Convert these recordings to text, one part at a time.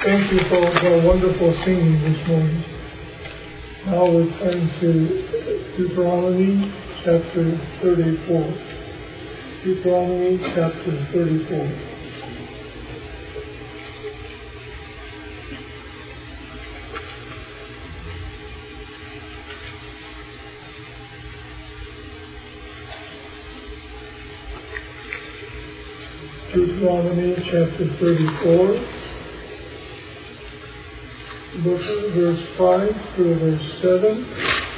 Thank you for the wonderful singing this morning. Now we turn to Deuteronomy chapter 34. Deuteronomy chapter 34. Deuteronomy chapter 34. Verse 5 through verse 7.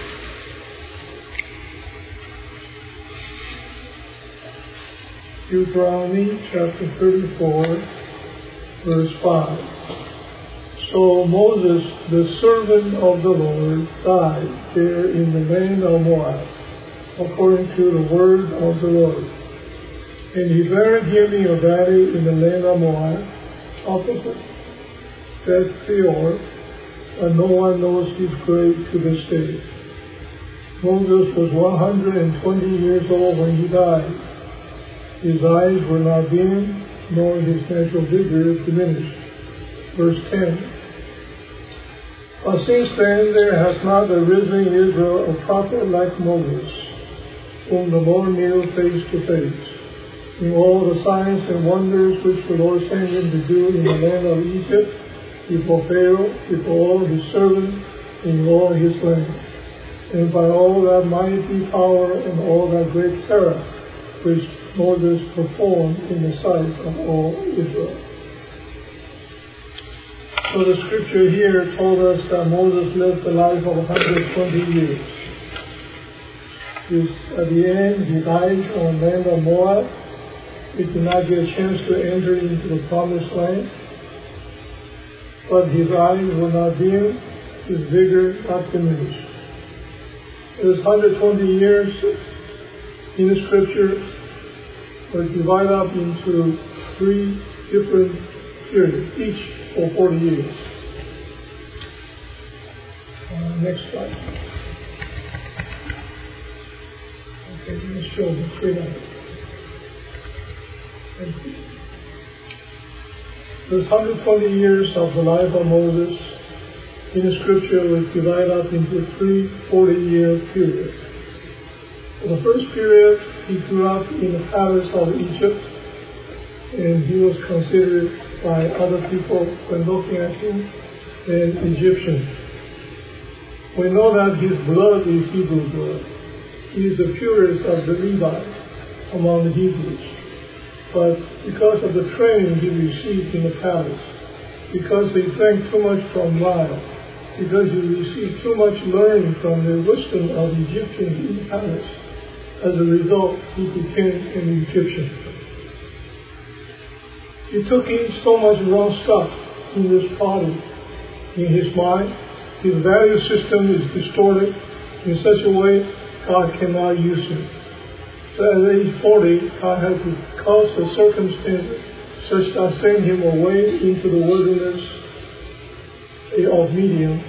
Deuteronomy chapter 34, verse 5. So Moses, the servant of the Lord, died there in the land of Moab, according to the word of the Lord. And he buried him in a valley in the land of Moab, opposite Beth Peor, and no one knows his grave to this day. Moses was 120 years old when he died. His eyes were not dim, nor his natural vigor diminished. Verse 10. But since then there has not arisen in Israel a prophet like Moses, whom the Lord knew face to face, in all the signs and wonders which the Lord sent him to do in the land of Egypt, before Pharaoh, before all his servants, in all his land, and by all that mighty power and all that great terror which Moses performed in the sight of all Israel. So the scripture here told us that Moses lived a life of 120 years. At the end, he died on the land of Moab. He did not get a chance to enter into the promised land. But his eyes were not dim, his vigor not diminished. Those 120 years in the scripture were divided up into 3 different periods, each for 40 years. Next slide. Okay, let's show the 3 numbers. Thank you. The 120 years of the life of Moses in the scripture was divided up into 3 40-year periods. For the first period, he grew up in the palace of Egypt, and he was considered by other people, when looking at him, an Egyptian. We know that his blood is Hebrew blood. He is the purest of the Levites among the Hebrews. But because of the training he received in the palace, because he drank too much from Nile, because he received too much learning from the wisdom of Egyptians in the palace, as a result, he became an Egyptian. He took in so much wrong stuff in his body, in his mind. His value system is distorted in such a way God cannot use him. So at age 40, God had to cause a circumstance such that sent him away into the wilderness of Midian.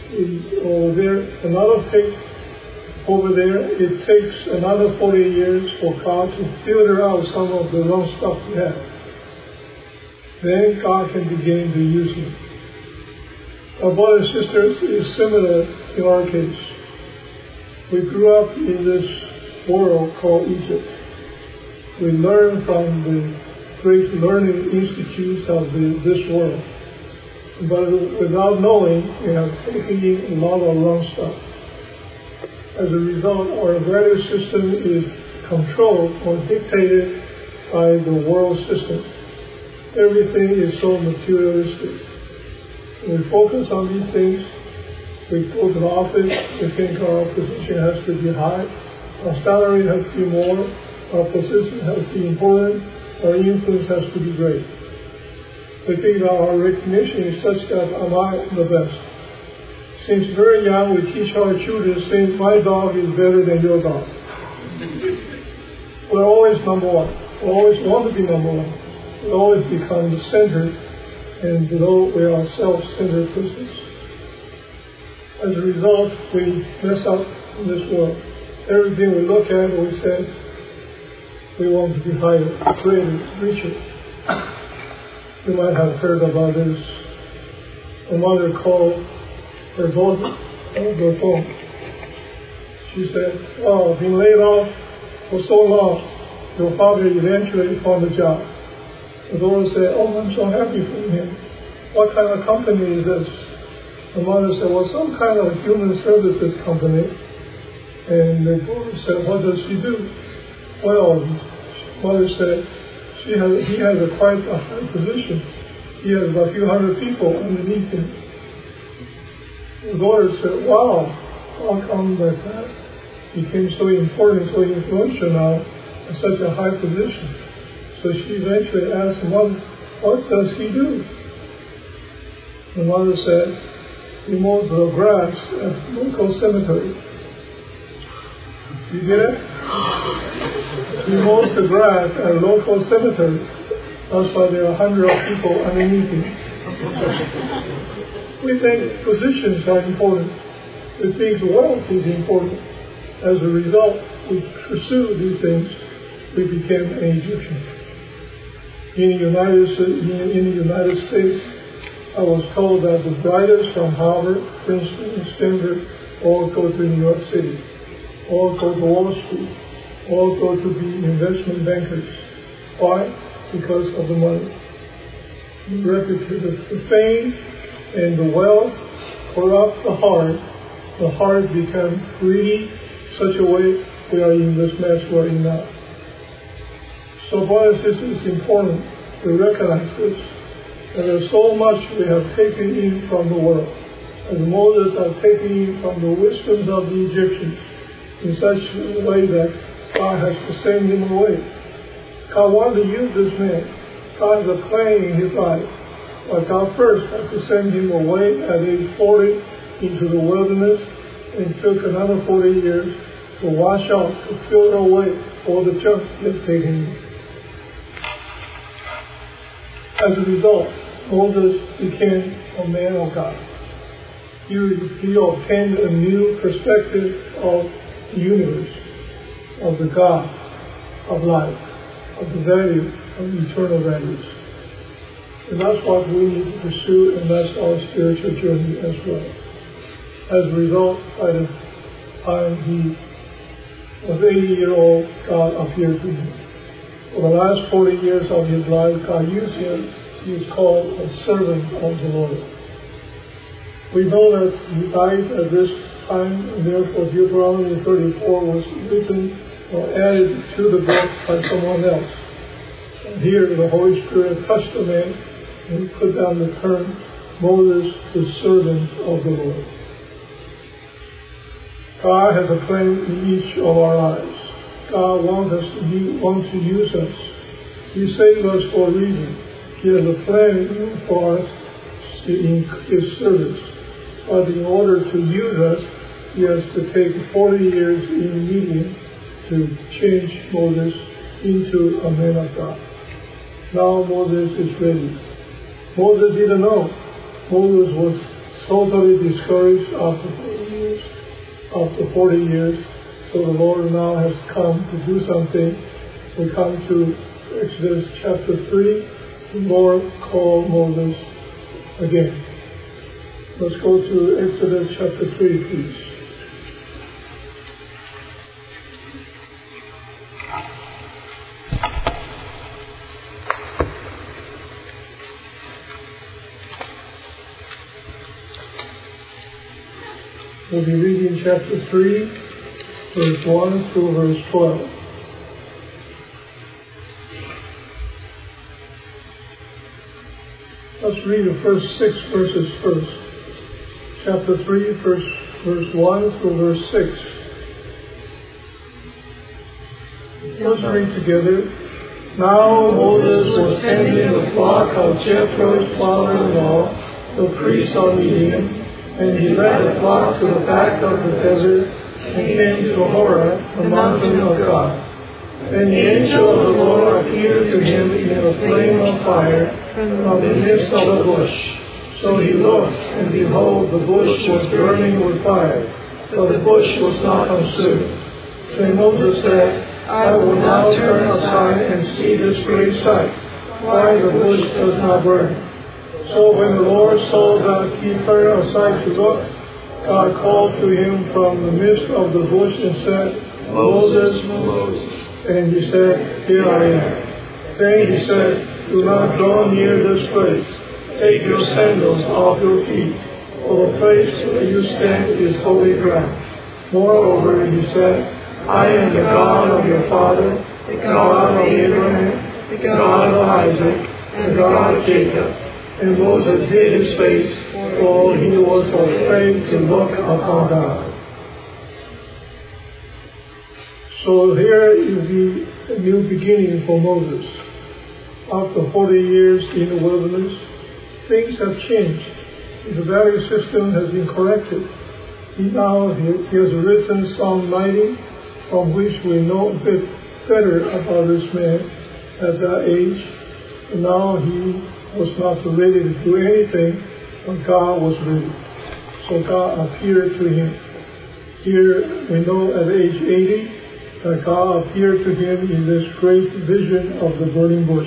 Over there, it takes another 40 years for God to filter out some of the wrong stuff he had. Then God can begin to use him. Our brothers and sisters, is similar in our case. We grew up in this world called Egypt. We learn from the great learning institutes of this world. But without knowing, we have taken in a lot of wrong stuff. As a result, our value system is controlled or dictated by the world system. Everything is so materialistic. We focus on these things. We go to the office. We think our position has to be high. Our salary has to be more, our position has to be important, our influence has to be great. We think that our recognition is such that am I the best. Since very young, we teach our children saying, my dog is better than your dog. We're always number one. We always want to be number one. We always become the center, and below we are self-centered persons. As a result, we mess up in this world. Everything we look at, we say, we want to be higher, greater, richer. You might have heard about this the mother called her daughter on the phone. She said, "Oh, been laid off for so long. Your father eventually found a job." The daughter said, "Oh, I'm so happy for him. What kind of company is this?" The mother said, "Well, some kind of human services company." And the daughter said, "What does she do?" "Well," the mother said, he has quite a high position. He has a few hundred people underneath him." The daughter said, "Wow, how come that became so important, so influential now, at such a high position?" So she eventually asked the mother, "What does he do?" The mother said, "He mows the grass at local cemetery." You get it? He mows the grass at local cemetery. That's why there are hundreds of people underneath him. We think positions are important. We think wealth is important. As a result, we pursue these things. We became an Egyptian. In the United States, I was told that the brightest from Harvard, Princeton, and Stanford all go to New York City, all go to Wall Street, all go to be investment bankers. Why? Because of the money. The fame and the wealth corrupt the heart. The heart becomes greedy, such a way we are in this mess we're in now. So, brothers and sisters, it's important to recognize this. And there's so much we have taken in from the world. As Moses has taken in from the wisdoms of the Egyptians in such a way that God has to send him away. God wanted to use this man. God has a plan in his life. But God first had to send him away at age 40 into the wilderness, and took another 40 years to wash out, to filter away all the junk he had taken in. As a result, Moses became a man of God. He obtained a new perspective of the universe, of the God of life, of the value of eternal values. And that's what we need to pursue, and that's our spiritual journey as well. As a result, by the time he was 80-year-old, God appeared to him. For the last 40 years of his life, God used him. He is called a servant of the Lord. We know that he died at this time, and therefore Deuteronomy 34 was written or added to the book by someone else. And here the Holy Spirit touched the man and put down the term, Moses, the servant of the Lord. God has a plan in each of our lives. God wants to use us. He saved us for a reason. He has a plan for us in his service. But in order to use us, he has to take 40 years in medium to change Moses into a man of God. Now Moses is ready. Moses didn't know. Moses was totally discouraged after 40 years. After 40 years, so the Lord now has come to do something. We come to Exodus chapter 3. The Lord called Moses again. Let's go to Exodus chapter 3, please. We'll be reading chapter 3, verse 1 through verse 12. Let's read the first 6 verses first. Chapter 3, verse 1 through verse 6. Let's read together. Now Moses was tending the flock of Jethro's father-in-law, the priest of Midian, and he led the flock to the back of the desert and came to Horeb, the mountain of God. And the angel of the Lord appeared to him in a flame of fire from the midst of the bush. So he looked, and behold, the bush was burning with fire, but the bush was not consumed. Then Moses said, I will now turn aside and see this great sight, why the bush does not burn. So when the Lord saw that turned aside to look, God called to him from the midst of the bush and said, Moses, Moses. And he said, Here I am. Then he said, Do not draw near this place. Take your sandals off your feet, for the place where you stand is holy ground. Moreover, he said, I am the God of your father, the God of Abraham, the God of Isaac, and the God of Jacob. And Moses hid his face, for he was afraid to look upon God. So here is the new beginning for Moses. After 40 years in the wilderness, things have changed. The value system has been corrected. He has written Psalm 90, from which we know a bit better about this man at that age. And now he was not ready to do anything, but God was ready. So God appeared to him. Here we know at age 80 that God appeared to him in this great vision of the burning bush.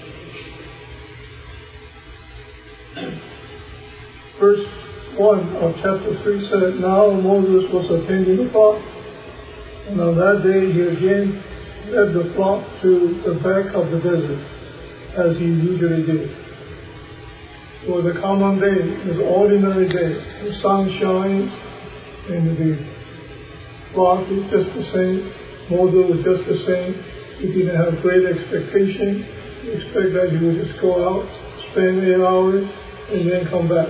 Verse 1 of chapter 3 said, Now Moses was attending the flock, and on that day he again led the flock to the back of the desert, as he usually did. It was a common day, it was an ordinary day. The sun shines, and the flock is just the same. Moses was just the same. He didn't have great expectation. He expected that he would just go out, spend 8 hours, and then come back,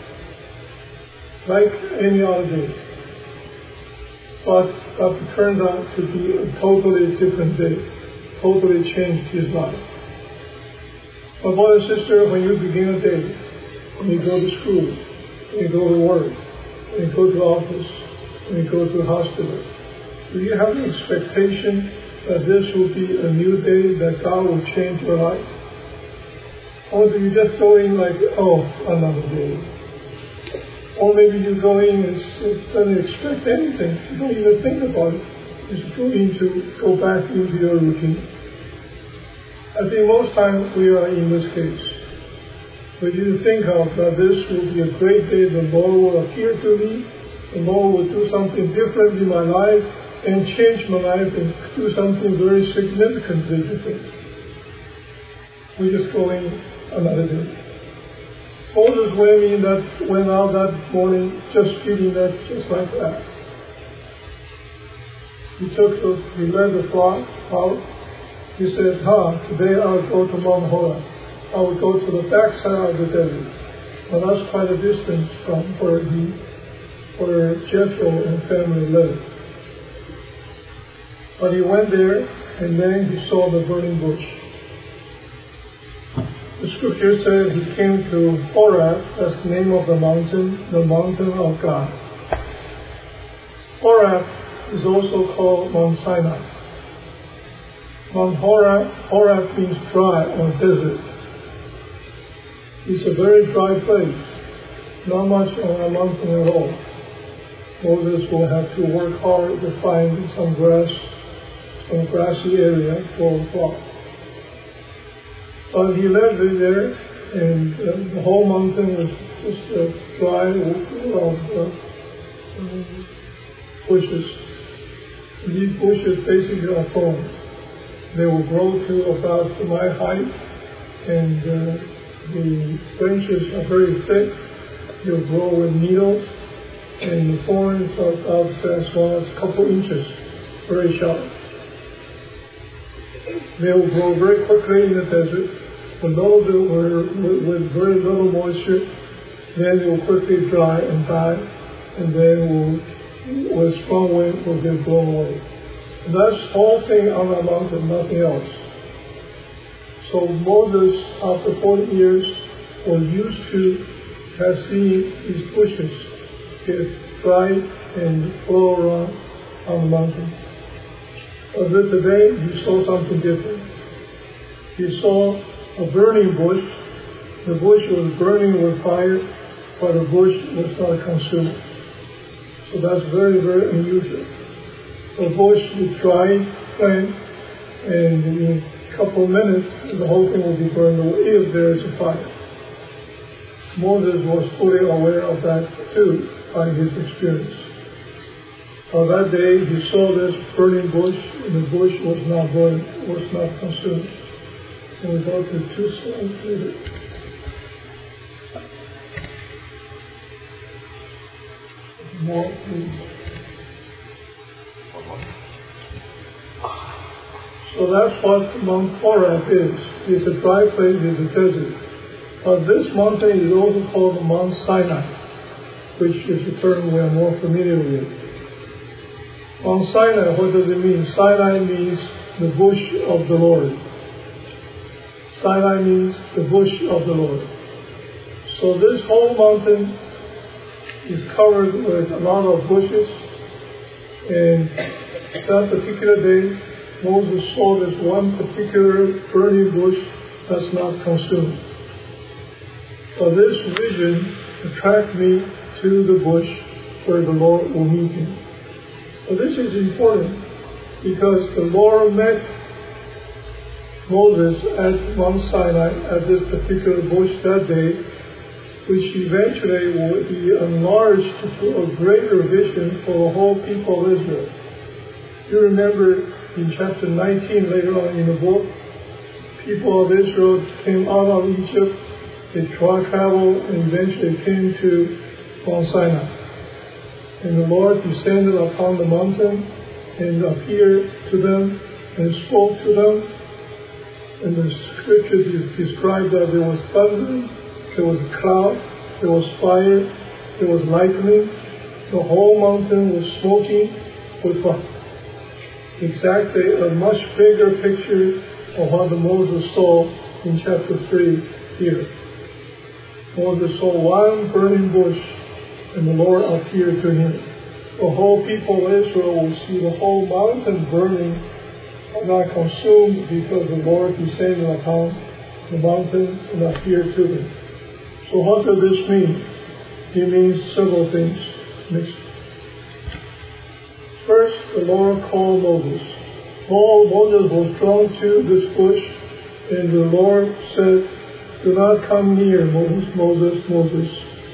like any other day. But that turned out to be a totally different day. Totally changed his life. My brother and sister, when you begin a day, when you go to school, when you go to work, when you go to the office, when you go to the hospital, do you have an expectation that this will be a new day, that God will change your life? Or do you just go in like, oh, another day? Or maybe you go in and don't expect anything. You don't even think about it. Just going to go back into your routine. I think most times we are in this case. But you think of that this will be a great day, the Lord will appear to me, the Lord will do something different in my life, and change my life and do something very significantly different. We're just going another day. Moses went out that morning just feeling that just like that. He led the flock out. He said, today I'll go to Mount Horeb. I will go to the backside of the desert. Well, that's quite a distance from where Jethro and family lived. But he went there, and then he saw the burning bush. The scripture said he came to Horeb, that's the name of the mountain of God. Horeb is also called Mount Sinai. Mount Horeb means dry or desert. It's a very dry place, not much on a mountain at all. Moses will have to work hard to find some grassy area for a flock. But he led me there, and the whole mountain was just dry bushes. These bushes basically are thorns. They will grow to about my height, and the branches are very thick. They'll grow with needles, and the thorns are about as long as a couple inches, very sharp. They will grow very quickly in the desert. But those with very little moisture, then they will quickly dry and die, and then with strong wind will get blown away. And that's the whole thing on the mountain, nothing else. So Moses, after 40 years, was used to have seen these bushes get dry and flow around on the mountain. But today, he saw something different. He saw a burning bush. The bush was burning with fire, but the bush was not consumed. So that's very, very unusual. The bush is dry, plant, and in a couple of minutes, the whole thing will be burned away if there is a fire. Moses was fully aware of that too by his experience. On that day he saw this burning bush, and the bush was not burned, was not consumed. And we go to 2 slides later. More, please. So that's what Mount Horeb is. It's a dry place in the desert. But this mountain is also called Mount Sinai, which is a term we are more familiar with. Mount Sinai, what does it mean? Sinai means the bush of the Lord. Sinai means the bush of the Lord. So this whole mountain is covered with a lot of bushes, and that particular day Moses saw this one particular burning bush that's not consumed. So this vision attracted me to the bush where the Lord will meet him. So this is important because the Lord met Moses at Mount Sinai at this particular bush that day, which eventually will be enlarged to a greater vision for the whole people of Israel. You remember in chapter 19 later on in the book, people of Israel came out of Egypt, they traveled and eventually came to Mount Sinai. And the Lord descended upon the mountain and appeared to them and spoke to them. And the scriptures describe that there was thunder, there was a cloud, there was fire, there was lightning. The whole mountain was smoking with exactly a much bigger picture of what Moses saw in chapter 3 here. Moses saw one burning bush, and the Lord appeared to him. The whole people of Israel will see the whole mountain burning, not consumed, because the Lord descended upon the mountain and appeared to them. So what does this mean? It means several things. Next. First, the Lord called Moses. Moses was drawn to this bush, and the Lord said, "Do not come near, Moses, Moses, Moses."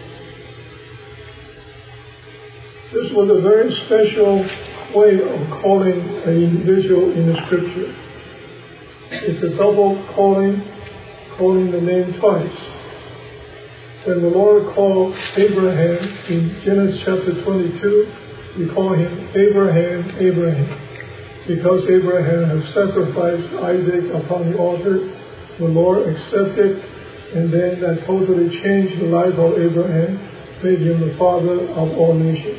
This was a very special way of calling an individual in the scripture. It's a double calling the name twice. When the Lord called Abraham in Genesis chapter 22, we call him Abraham, Abraham. Because Abraham had sacrificed Isaac upon the altar, the Lord accepted, and then that totally changed the life of Abraham, made him the father of all nations.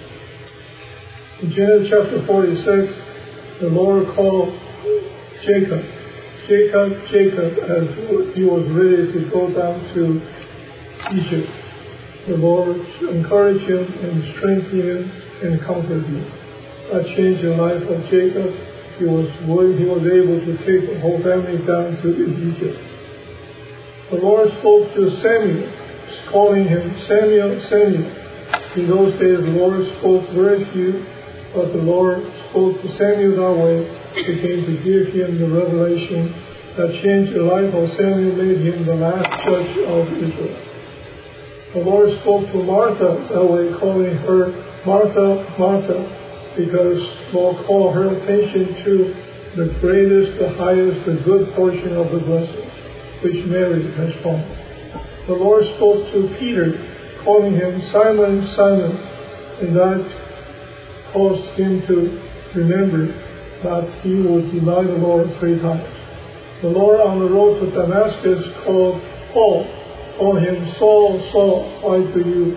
In Genesis chapter 46, the Lord called Jacob, Jacob, as he was ready to go down to Egypt. The Lord encouraged him and strengthened him and comforted him. That changed the life of Jacob. He was able to take the whole family down to Egypt. The Lord spoke to Samuel, calling him Samuel, Samuel. In those days, the Lord spoke very few, but the Lord spoke to Samuel that way. He came to give him the revelation that changed the life of Samuel, made him the last judge of Israel. The Lord spoke to Martha that way, calling her Martha, Martha, because the Lord called her attention to the greatest, the highest, the good portion of the blessing, which Mary has found. The Lord spoke to Peter, calling him Simon, Simon, and that caused him to remember that he would deny the Lord 3 times. The Lord on the road to Damascus called Paul, called him Saul, Saul, why do you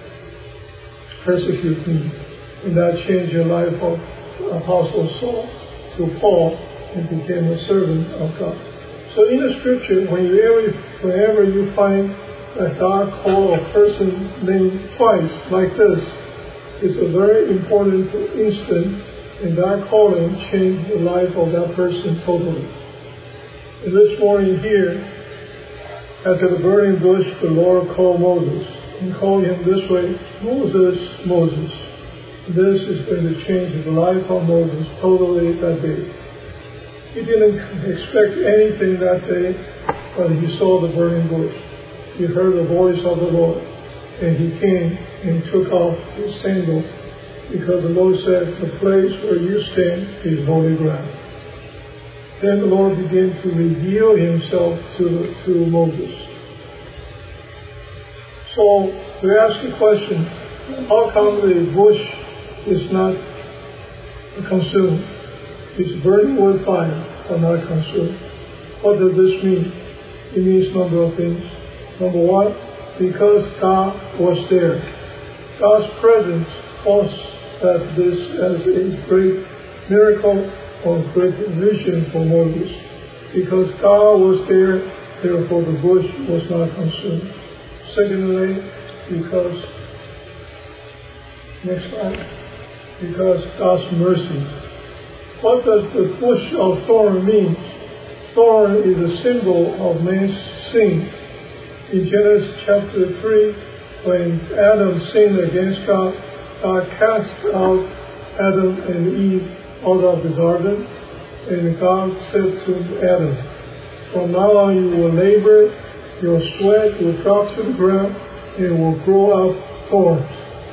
persecute me? And that changed the life of Apostle Saul to Paul and became a servant of God. So in the scripture, whenever you find that God called a person's name twice like this, it's a very important instant, and that calling changed the life of that person totally. And this morning here, after the burning bush, the Lord called Moses and called him this way, Moses, Moses. This is going to change the life of Moses totally that day. He didn't expect anything that day, but he saw the burning bush. he heard the voice of the Lord, and he came and took off his sandal, because the Lord said, the place where you stand is holy ground. Then the Lord began to reveal himself to Moses. So we ask the question, how come the bush is not consumed? It's burning with fire, but not consumed. What does this mean? It means a number of things. Number one, because God was there. God's presence caused that this as a great miracle or great vision for Moses. Because God was there, therefore the bush was not consumed. Secondly, because, next slide, because God's mercy. What does the bush of thorn mean? Thorn is a symbol of man's sin. In Genesis chapter 3, when Adam sinned against God, God cast out Adam and Eve out of the garden, and God said to Adam, from now on you will labor, your sweat will drop to the ground, and will grow up thorns.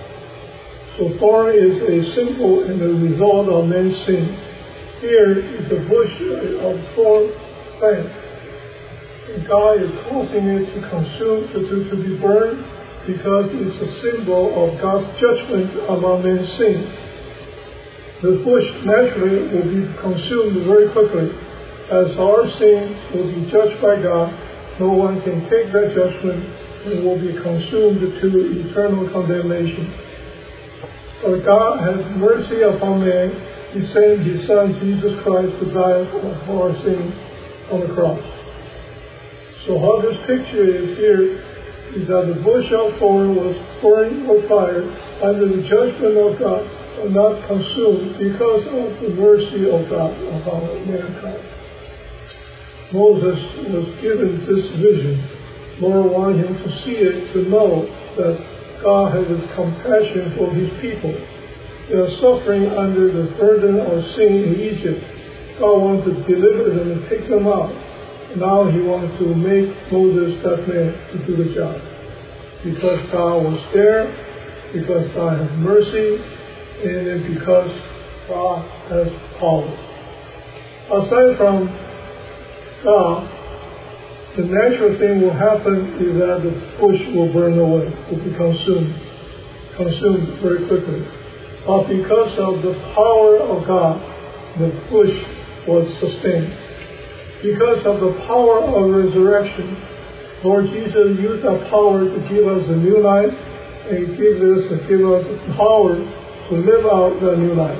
So thorn is a symbol and a result of man's sin. Here is the bush of thorn plant. And God is causing it to consume, to be burned, because it's a symbol of God's judgment among men's sin. The bush naturally will be consumed very quickly. As our sin will be judged by God, no one can take that judgment and will be consumed to eternal condemnation. But God has mercy upon man. He sent his Son, Jesus Christ, to die for our sins on the cross. So how this picture is here is that the bush of thorn was burning with fire under the judgment of God, but not consumed because of the mercy of God upon mankind. Moses was given this vision. Lord wanted him to see it, to know that God has his compassion for his people. They are suffering under the burden of sin in Egypt. God wanted to deliver them and take them out. Now he wanted to make Moses that man to do the job. Because God was there, because God has mercy, and then because God has power. Aside from God, the natural thing will happen is that the bush will burn away, will be consumed very quickly. But because of the power of God, the bush was sustained. Because of the power of resurrection, Lord Jesus used that power to give us a new life and give us the power to live out that new life.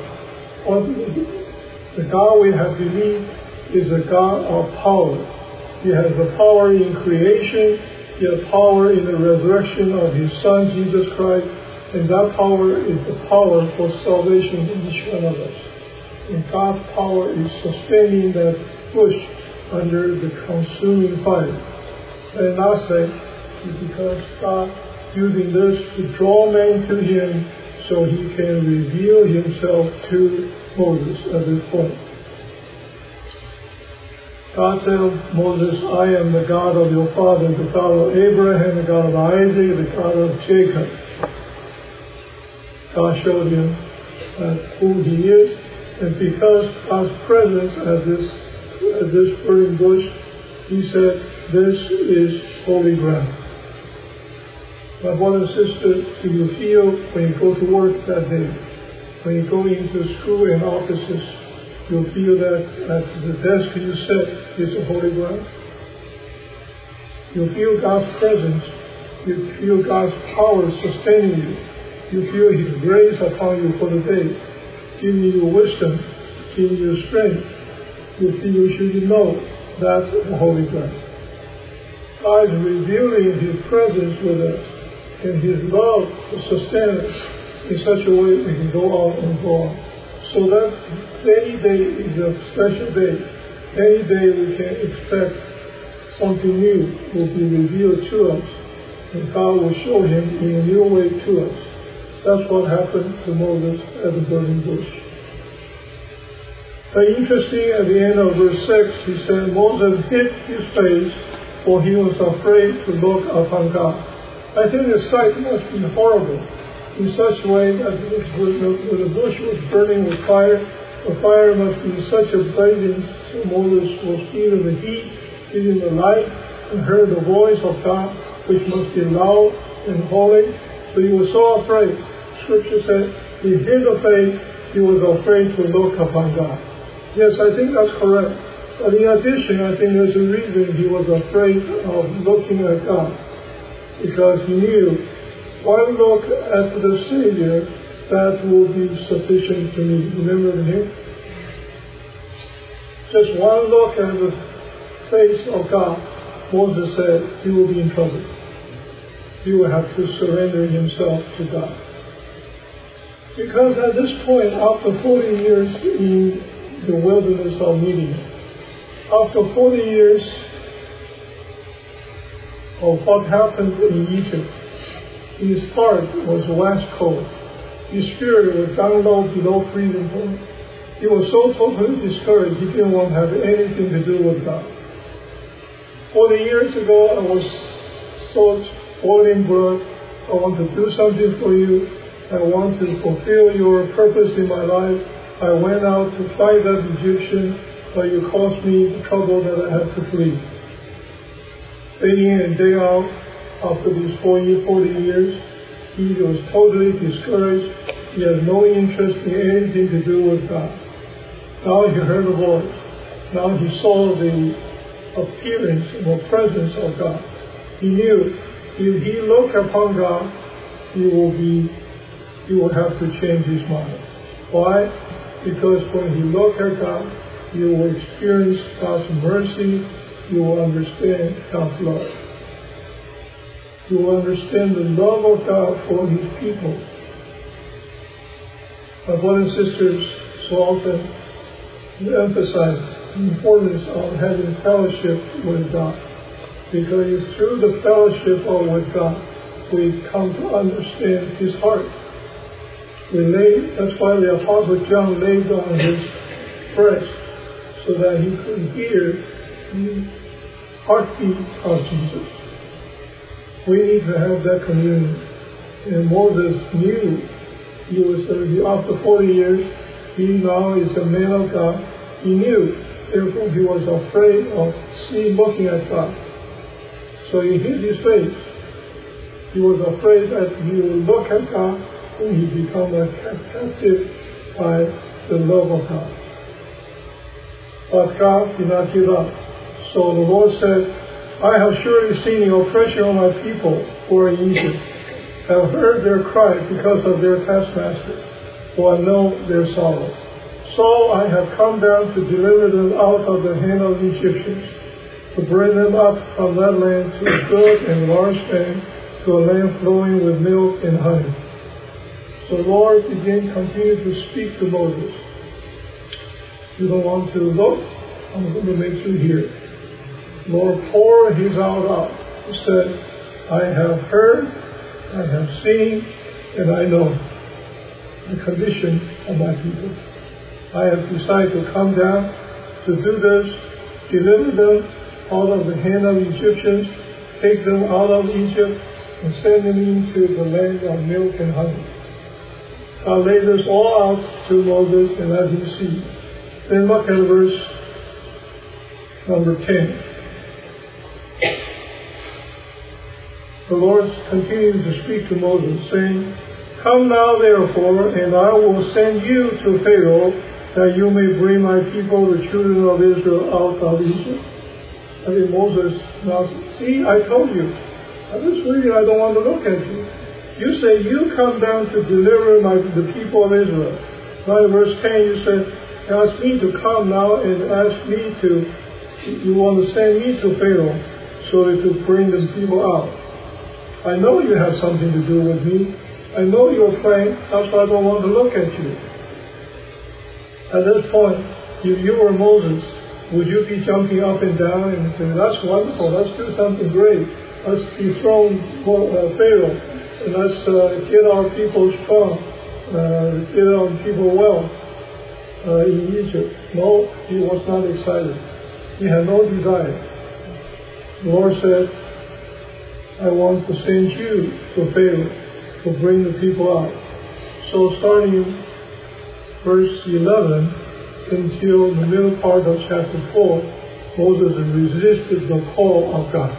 The God we have believed is a God of power. He has the power in creation. He has power in the resurrection of his Son, Jesus Christ. And that power is the power for salvation in each one of us. And God's power is sustaining that bush under the consuming fire. And lastly, because God using this to draw men to him so he can reveal himself to Moses at this point. God said, Moses, I am the God of your father, the God of Abraham, the God of Isaac, the God of Jacob. God showed him who he is, and because God's presence at this burning bush, he said, this is holy ground. My brother and sister, do you feel when you go to work that day, when you go into school and offices, you'll feel that at the desk you sit is a holy ground? You'll feel God's presence. You feel God's power sustaining you. You feel his grace upon you for the day, giving you wisdom, giving you strength. You should know that's the holy ground. God is revealing his presence with us and his love to sustain us in such a way we can go on and go on. So that any day is a special day. Any day we can expect something new will be revealed to us, and God will show him in a new way to us. That's what happened to Moses at the burning bush. But interesting, at the end of verse 6, he said, Moses hid his face for he was afraid to look upon God. I think the sight must be horrible in such a way that when the bush was burning with fire, the fire must be such a blazing, so Moses was feeling the heat, feeling the light, and heard the voice of God, which must be loud and holy. So he was so afraid. Scripture said he hid the face, he was afraid to look upon God. Yes, I think that's correct. But in addition, I think there's a reason he was afraid of looking at God. Because he knew, one look at the Savior, that will be sufficient to me. Remember the hymn? Just one look at the face of God, Moses said, he will be in trouble. He will have to surrender himself to God. Because at this point, after 40 years in the wilderness of Midian, after 40 years of what happened in Egypt, his heart was wax cold. His spirit was down low below freezing point. He was so totally discouraged, he didn't want to have anything to do with God. 40 years ago, I was so boiling blood. I want to do something for you. I want to fulfill your purpose in my life. I went out to fight that Egyptian, but you caused me the trouble that I had to flee. Day in and day out, after these 40 years, he was totally discouraged. He had no interest in anything to do with God. Now he heard a voice. Now he saw the appearance and the presence of God. He knew if he looked upon God, he will have to change his mind. Why? Because when he looked at God, you will experience God's mercy. You will understand God's love. You will understand the love of God for his people. My brothers and sisters, so often emphasize the importance of having fellowship with God. Because it's through the fellowship with God we come to understand his heart. That's why the Apostle John laid on his breast so that he could hear the heartbeat of Jesus. We need to have that communion. And Moses knew he was after 40 years, he now is a man of God. He knew, therefore he was afraid of looking at God. So he hid his face. He was afraid that he would look at God and he become captive by the love of God. But God did not give up. So the Lord said, I have surely seen the oppression of my people who are in Egypt. I have heard their cry because of their taskmasters, for I know their sorrow. So I have come down to deliver them out of the hand of the Egyptians, to bring them up from that land to a good and large land, to a land flowing with milk and honey. So the Lord continued to speak to Moses. You don't want to look? I'm going to make you hear. Lord poured his out. He said, I have heard, I have seen, and I know the condition of my people. I have decided to come down to do this, deliver them out of the hand of the Egyptians, take them out of Egypt, and send them into the land of milk and honey. I laid this all out to Moses and let him see. Then look at verse number 10. The Lord continued to speak to Moses, saying, Come now, therefore, and I will send you to Pharaoh, that you may bring my people, the children of Israel, out of Egypt. I mean, Moses, now, see, I told you. I don't want to look at you. You say, you come down to deliver the people of Israel. Now in verse 10, you said, ask me to come now and ask me you want to send me to Pharaoh so that to bring the people out. I know you have something to do with me. I know you're praying. That's why I don't want to look at you. At this point, if you were Moses, would you be jumping up and down and saying, that's wonderful, let's do something great. Let's dethrone Pharaoh, and let's get our people strong, get our people well in Egypt. No, he was not excited. He had no desire. The Lord said, I want to send you to Pharaoh to bring the people out. So starting verse 11 until the middle part of chapter 4, Moses resisted the call of God.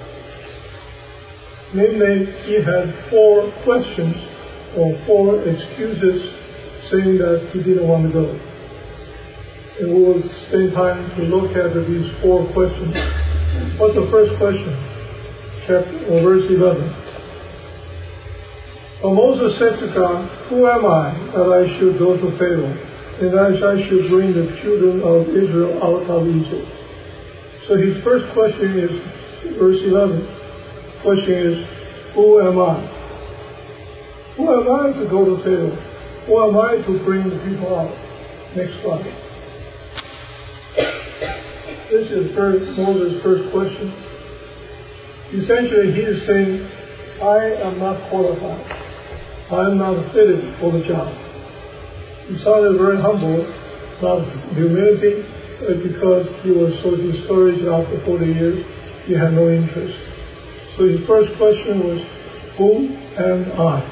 Namely, he had 4 questions or 4 excuses saying that he didn't want to go. And we will spend time to look at these 4 questions. What's the first question? Verse 11. But Moses said to God, who am I that I should go to Pharaoh, and that I should bring the children of Israel out of Egypt? So his first question is, verse 11. Question is, who am I? Who am I to go to Pharaoh? Who am I to bring the people out? Next slide. This is Moses' first question. Essentially, he is saying, I am not qualified. I am not fitted for the job. He sounded very humble, not humility, but because he was so discouraged after 40 years, he had no interest. So his first question was, who am I?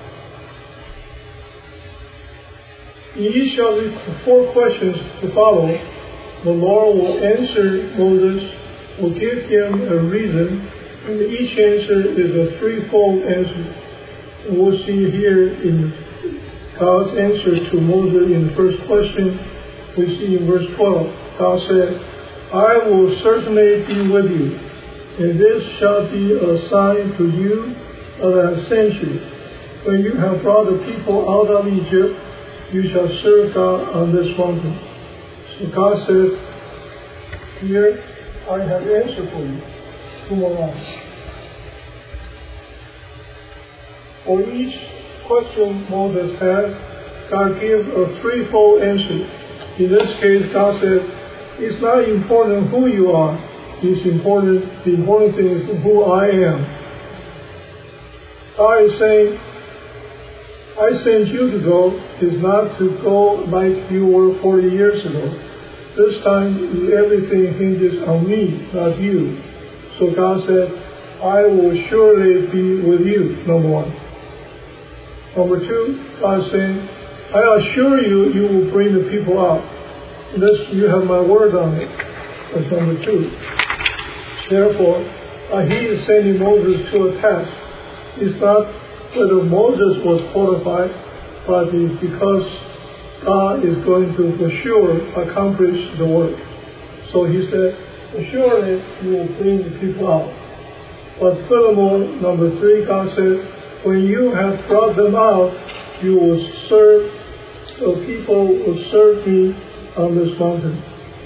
In each of the 4 questions to follow, the Lord will answer Moses, will give him a reason, and each answer is a threefold answer. And we'll see here in God's answer to Moses in the first question, we see in verse 12, God said, I will certainly be with you, and this shall be a sign to you that I have sent you. When you have brought the people out of Egypt, you shall serve God on this mountain. So God said, here I have the answer for you. Who am I? For each question Moses had, God gave a threefold answer. In this case, God said, it's not important who you are. The important thing is who I am. God is saying, I sent you to go is not to go like you were 40 years ago. This time, everything hinges on me, not you. So God said, I will surely be with you, number 1. Number 2, God is saying, I assure you, you will bring the people out. This, you have my word on it. That's number 2. Therefore, he is sending Moses to a task. It's not whether Moses was qualified, but it's because God is going to for sure accomplish the work. So he said, surely you will bring the people out. But furthermore, number 3, God said, when you have brought them out, you will serve, the people will serve me on this mountain.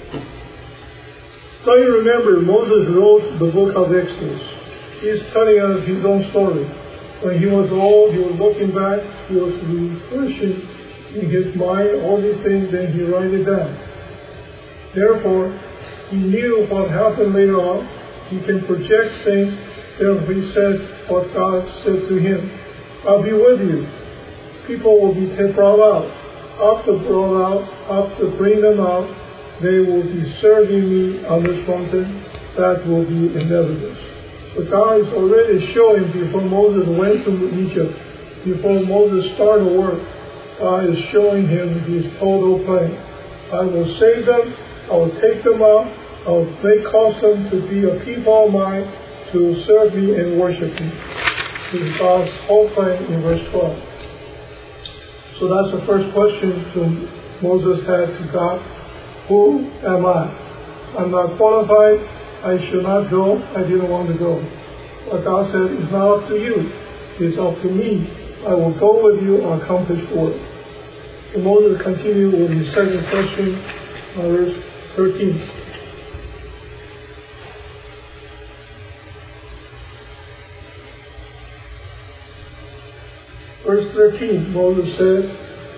So you remember, Moses wrote the book of Exodus. He's telling us his own story. When he was old, he was looking back, he was refreshing in his mind all these things, then he wrote it down. Therefore, he knew what happened later on. He can project things. Therefore, he said what God said to him. I'll be with you. People will be brought out. After bring them out, they will be serving me on this mountain. That will be inevitable. So God is already showing before Moses went to Egypt, before Moses started work, God is showing him his total plan. I will save them, I will take them out, I will cause them to be a people of mine, to serve me and worship me. This is God's whole plan in verse 12. So that's the first question Moses had to God. Who am I? I'm not qualified. I should not go. I didn't want to go. But God said, it's not up to you. It's up to me. I will go with you and accomplish the work. So Moses continued with his second question, verse 13. Verse 13, Moses said,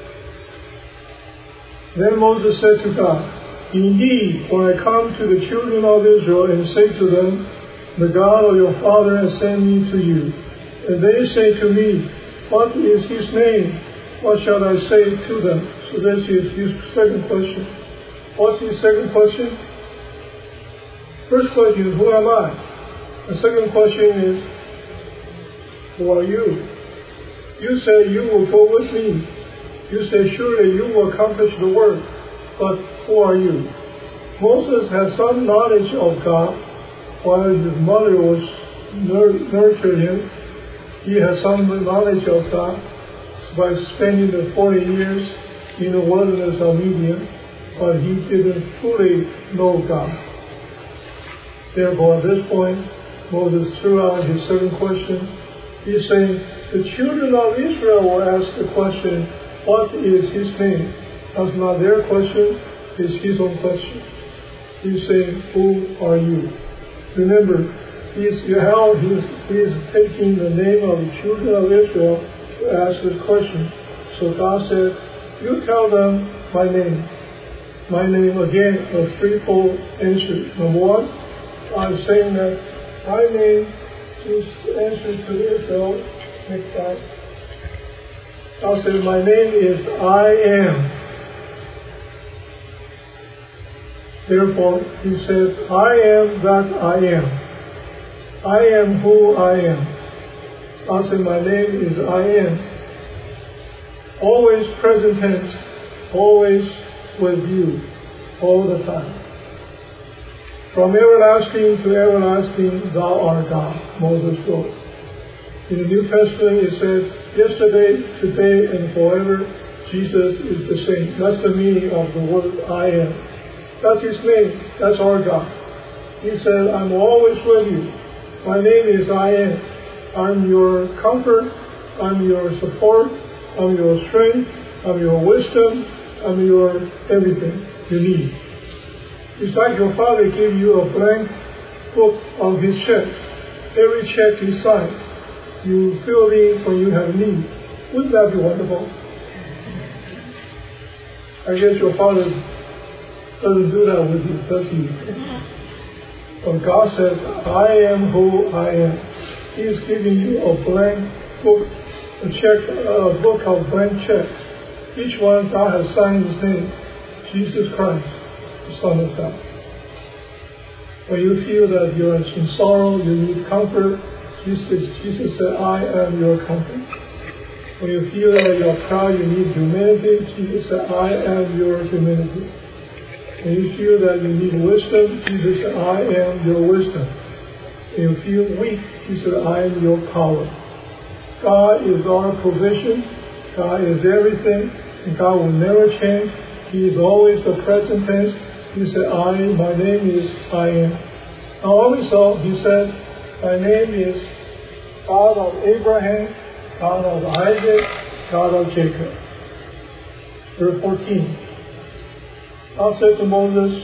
Then Moses said to God, Indeed, when I come to the children of Israel and say to them, The God of your father has sent me to you, and they say to me, What is his name? What shall I say to them? So this is his second question. What's his second question? First question is, who am I? The second question is, who are you? You say you will go with me. You say surely you will accomplish the work. But who are you? Moses had some knowledge of God while his mother was nurturing him. He had some knowledge of God by spending the 40 years in the wilderness of Midian, but he didn't fully know God. Therefore, at this point, Moses threw out his second question. He's saying, the children of Israel will ask the question, what is his name? That's not their question, it's his own question. He's saying, who are you? Remember, he's taking the name of the children of Israel to ask this question. So God said, you tell them my name. My name, again, a threefold answer. Number one, I'm saying that my name is answer to Israel. Next slide. God said, my name is I am. Therefore, he said, I am that I am. I am who I am. God said, my name is I am. Always present tense, always with you, all the time. From everlasting to everlasting, thou art God, Moses wrote. In the New Testament, it says, yesterday, today, and forever, Jesus is the same. That's the meaning of the word I am. That's his name. That's our God. He said, I'm always with you. My name is I am. I'm your comfort. I'm your support. I'm your strength. I'm your wisdom. I'm your everything you need. It's like your father gave you a blank book of his checks. Every check he signs, you fill in when you have need. Wouldn't that be wonderful? I guess your father doesn't do that with you, does he? But God said, I am who I am. He is giving you a blank book, a book of blank checks. Each one God has signed his name, Jesus Christ, the Son of God. When you feel that you're in sorrow, you need comfort, Jesus said, I am your comfort. When you feel that you're proud, you need humility, Jesus said, I am your humility. When you feel that you need wisdom, Jesus said, I am your wisdom. When you feel weak, he said, I am your power. God is our provision. God is everything. And God will never change. He is always the present tense. He said, my name is I am. Now also, he said, my name is God of Abraham, God of Isaac, God of Jacob. Verse 14. God said to Moses,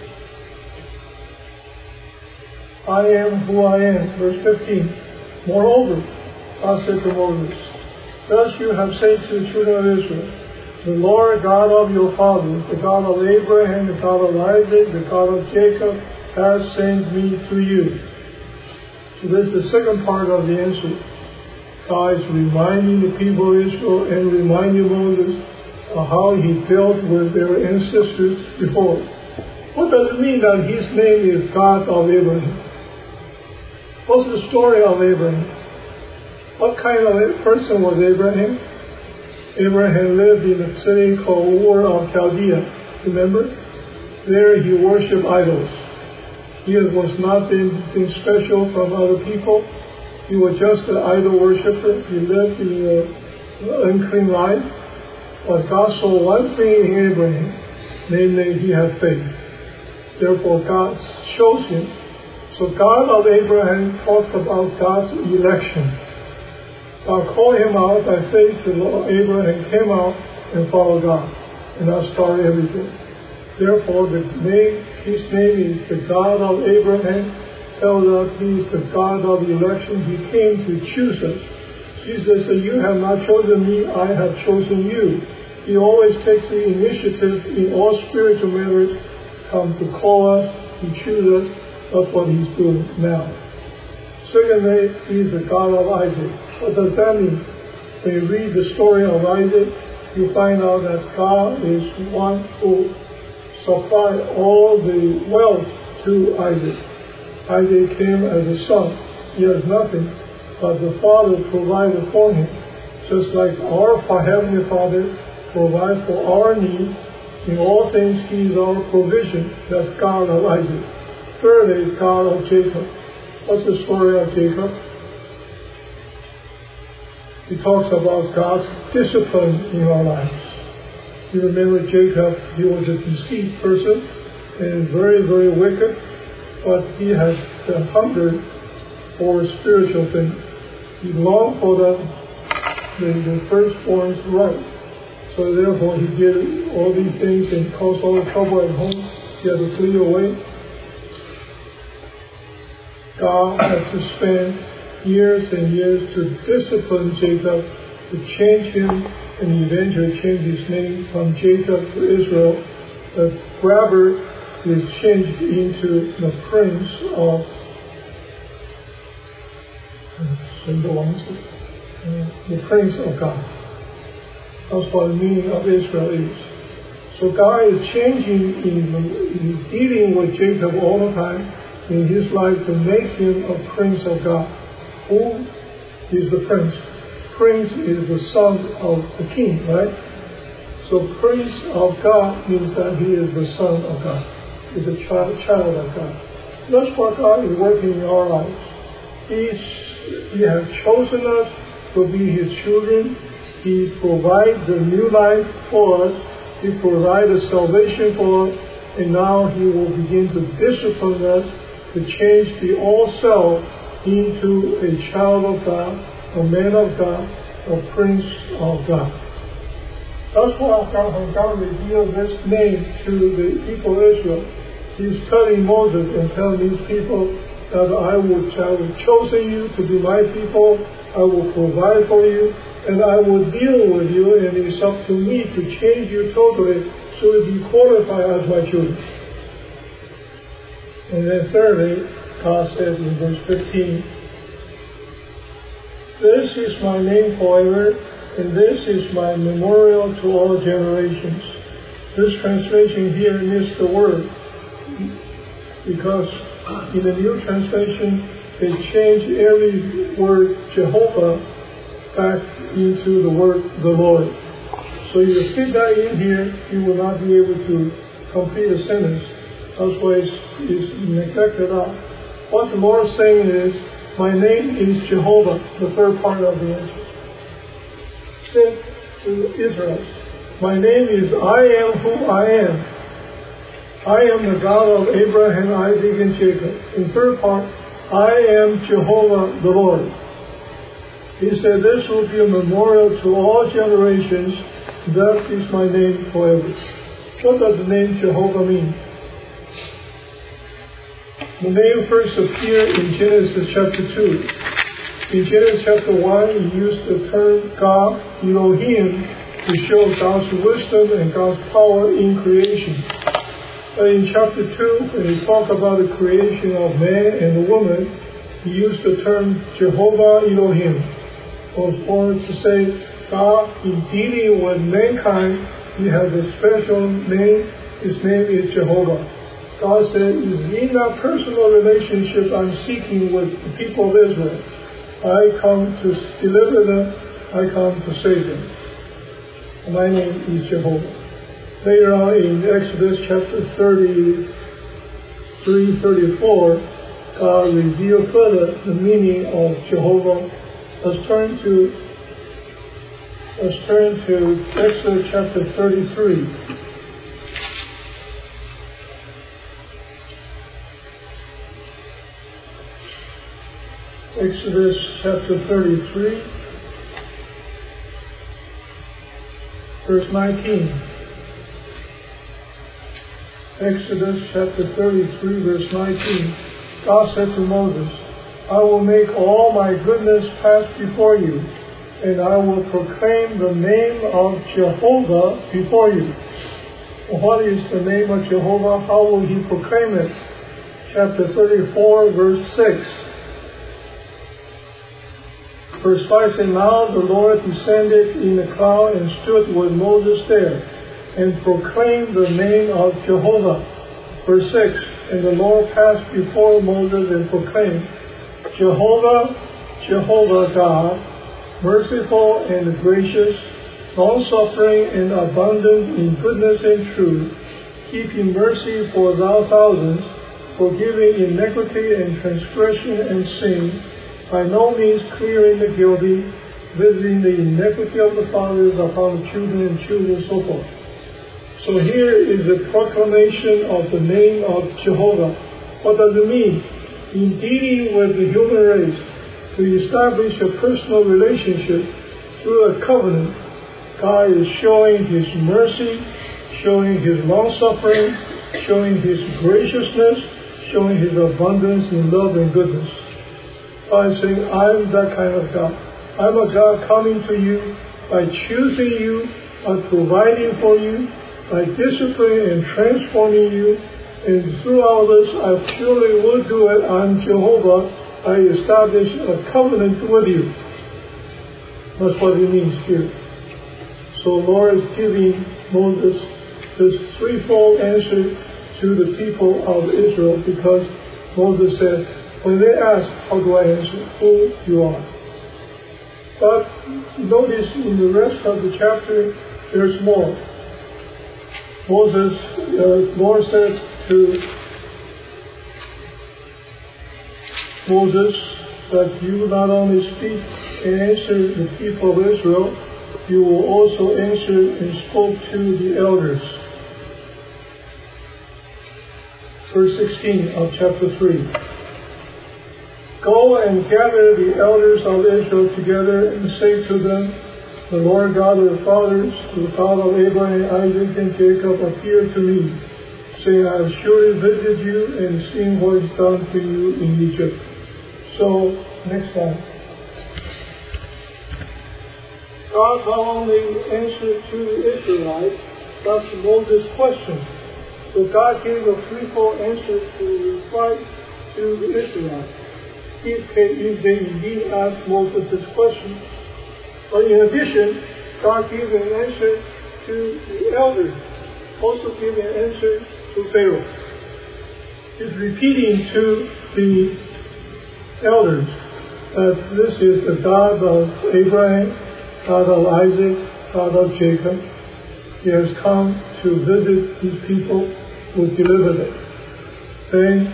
I am who I am. Verse 15. Moreover, God said to Moses, thus you have said to the children of Israel, the Lord God of your fathers, the God of Abraham, the God of Isaac, the God of Jacob, has sent me to you. So this is the second part of the answer. God is reminding the people of Israel and reminding Moses of how he dealt with their ancestors before. What does it mean that his name is God of Abraham? What's the story of Abraham? What kind of person was Abraham? Abraham lived in a city called Ur of Chaldea. Remember? There he worshipped idols. He was not anything special from other people. He was just an idol worshiper. He lived in an unclean life. But God saw one thing in Abraham, namely he had faith. Therefore God chose him. So God of Abraham talked about God's election. God called him out by faith, and Abraham came out and followed God. And that started everything. Therefore, his name is the God of Abraham, tells us he is the God of the election. He came to choose us. Jesus said, you have not chosen me, I have chosen you. He always takes the initiative in all spiritual matters, come to call us, to choose us. That's what he's doing now. Secondly, he is the God of Isaac. What does that mean? When you read the story of Isaac, you find out that God is one who supplied all the wealth to Isaac. Isaac came as a son. He has nothing, but the Father provided for him. Just like our Heavenly Father provides for our needs, in all things He is our provision. That's God of Isaac. Third is God of Jacob. What's the story of Jacob? He talks about God's discipline in our lives. You remember Jacob, he was a deceived person and very, very wicked, but he has the hunger for spiritual things. He longed for the firstborn's right. So therefore he did all these things and caused all the trouble at home. He had to flee away. God had to spend years and years to discipline Jacob, to change him, and eventually change his name from Jacob to Israel. The grabber is changed into the prince of the prince of God. That's what the meaning of Israel is. So God is changing, He's dealing with Jacob all the time in his life to make him a prince of God. Who is the prince? Prince is the son of the king, right? So prince of God means that he is the son of God. He's a child of God. That's what God is working in our lives. He has chosen us to be His children. He provides the new life for us. He provides a salvation for us. And now He will begin to discipline us to change the old self into a child of God, a man of God, a prince of God. That's why God revealed this name to the people of Israel. He's telling Moses and telling these people that I have chosen you to be my people, I will provide for you, and I will deal with you, and it's up to me to change you totally so that you qualify as my children. And then thirdly, God said in verse 15, this is my name forever, and this is my memorial to all generations. This translation here missed the word, because in the new translation, they changed every word Jehovah back into the word the Lord. So you fit that in here, you will not be able to complete a sentence. That's why it's neglected out. What the Lord is saying is, my name is Jehovah, the third part of the answer. Said to Israel, my name is I am who I am. I am the God of Abraham, Isaac, and Jacob. In third part, I am Jehovah the Lord. He said, this will be a memorial to all generations. That is my name forever. What does the name Jehovah mean? The name first appeared in Genesis chapter 2. In Genesis chapter 1, he used the term God, Elohim, to show God's wisdom and God's power in creation. In chapter 2, when he talked about the creation of man and the woman, he used the term Jehovah Elohim. For to say God in dealing with mankind, he has a special name. His name is Jehovah. God said, in that personal relationship I'm seeking with the people of Israel, I come to deliver them, I come to save them. And my name is Jehovah. Later on in Exodus chapter 33, 34, God revealed further the meaning of Jehovah. Let's turn to Exodus chapter 33. Exodus chapter 33, verse 19. Exodus chapter 33, verse 19. God said to Moses, I will make all my goodness pass before you, and I will proclaim the name of Jehovah before you. What is the name of Jehovah? How will he proclaim it? Chapter 34, verse 6. Verse 5 says, now the Lord descended in the cloud and stood with Moses there, and proclaimed the name of Jehovah. Verse 6, And the Lord passed before Moses and proclaimed, Jehovah, Jehovah God, merciful and gracious, long-suffering and abundant in goodness and truth, keeping mercy for thousands, forgiving iniquity and transgression and sin, by no means clearing the guilty, visiting the iniquity of the fathers upon the children and children, so forth. So here is a proclamation of the name of Jehovah. What does it mean? In dealing with the human race, to establish a personal relationship through a covenant, God is showing His mercy, showing His long-suffering, showing His graciousness, showing His abundance in love and goodness. God is saying, I'm that kind of God. I'm a God coming to you by choosing you, by providing for you, by disciplining and transforming you. And through all this, I surely will do it. I'm Jehovah. I establish a covenant with you. That's what it means here. So Lord is giving Moses this threefold answer to the people of Israel, because Moses said, when they ask, how do I answer? Who you are. But notice in the rest of the chapter, there's more. Lord says to Moses that you not only speak and answer the people of Israel, you will also answer and spoke to the elders. Verse 16 of chapter 3. Go and gather the elders of Israel together and say to them, the Lord God of the fathers, the God of Abraham, Isaac, and Jacob, appeared to me, saying, I have surely visited you and seen what is done to you in Egypt. So, next slide. God not only answered to the Israelites, that's Moses' question. So God gave a threefold answer to reply to the Israelites. If they indeed asked Moses this question. But in addition, God gave an answer to the elders, also gave an answer to Pharaoh. He's repeating to the elders that this is the God of Abraham, God of Isaac, God of Jacob. He has come to visit His people who delivered them. Then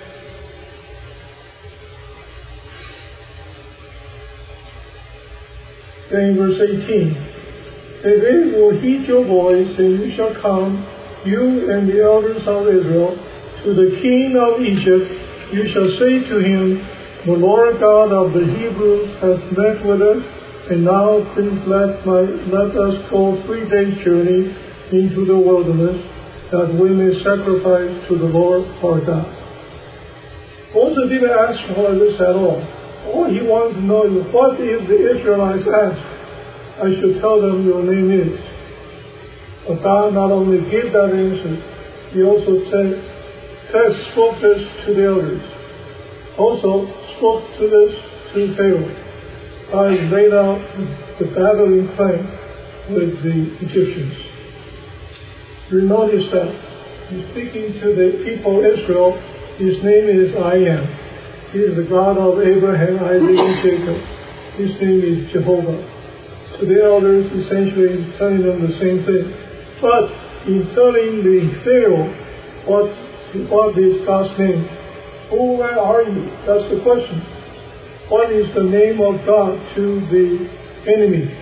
in verse 18, if they will heed your voice, then you shall come, you and the elders of Israel, to the king of Egypt. You shall say to him, the Lord God of the Hebrews has met with us, and now please let us go 3 days' journey into the wilderness, that we may sacrifice to the Lord our God. Moses didn't ask for this at all. All he wanted to know is, what if the Israelites ask? I should tell them your name is. But God not only gave that answer, He also spoke this to the elders. Also spoke to this to Pharaoh. God has laid out the battling plan with the Egyptians. You notice that He's speaking to the people of Israel. His name is I Am. He is the God of Abraham, Isaac, and Jacob. His name is Jehovah. To the elders, essentially, He's telling them the same thing. But in telling the Pharaoh what is God's name, who are you? That's the question. What is the name of God to the enemy?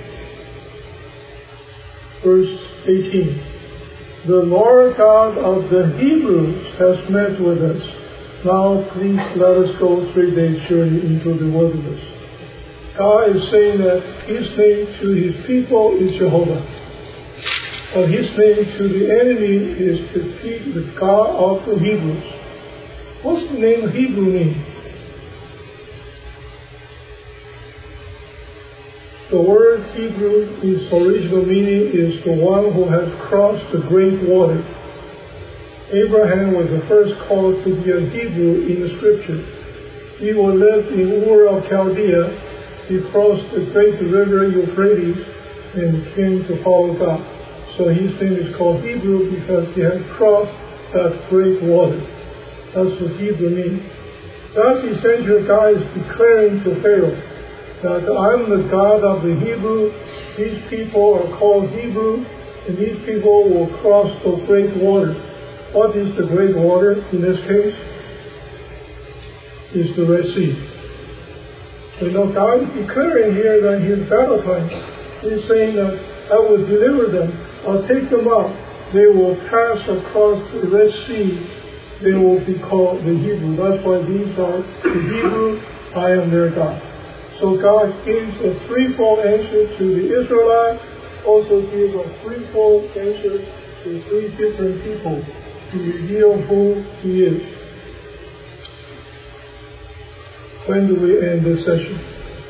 Verse 18. The Lord God of the Hebrews has met with us. Now please let us go 3 days' journey into the wilderness. God is saying that His name to His people is Jehovah. But His name to the enemy is the God of the Hebrews. What's the name of Hebrew mean? The word Hebrew, its original meaning is the one who has crossed the great water. Abraham was the first called to be a Hebrew in the Scripture. He who lived in Ur of Chaldea. He crossed the great river Euphrates and came to follow God. So his name is called Hebrew because he had crossed that great water. That's what Hebrew means. That's essentially God is declaring to Pharaoh that I'm the God of the Hebrew. These people are called Hebrew, and these people will cross the great water. What is the great water in this case? Is the Red Sea. You know, God is declaring here that His battle plan. He's saying that I will deliver them. I'll take them up. They will pass across the Red Sea. They will be called the Hebrew. That's why these are the Hebrew. I am their God. So God gives a threefold answer to the Israelites, also gives a threefold answer to three different people to reveal who He is. When do we end this session?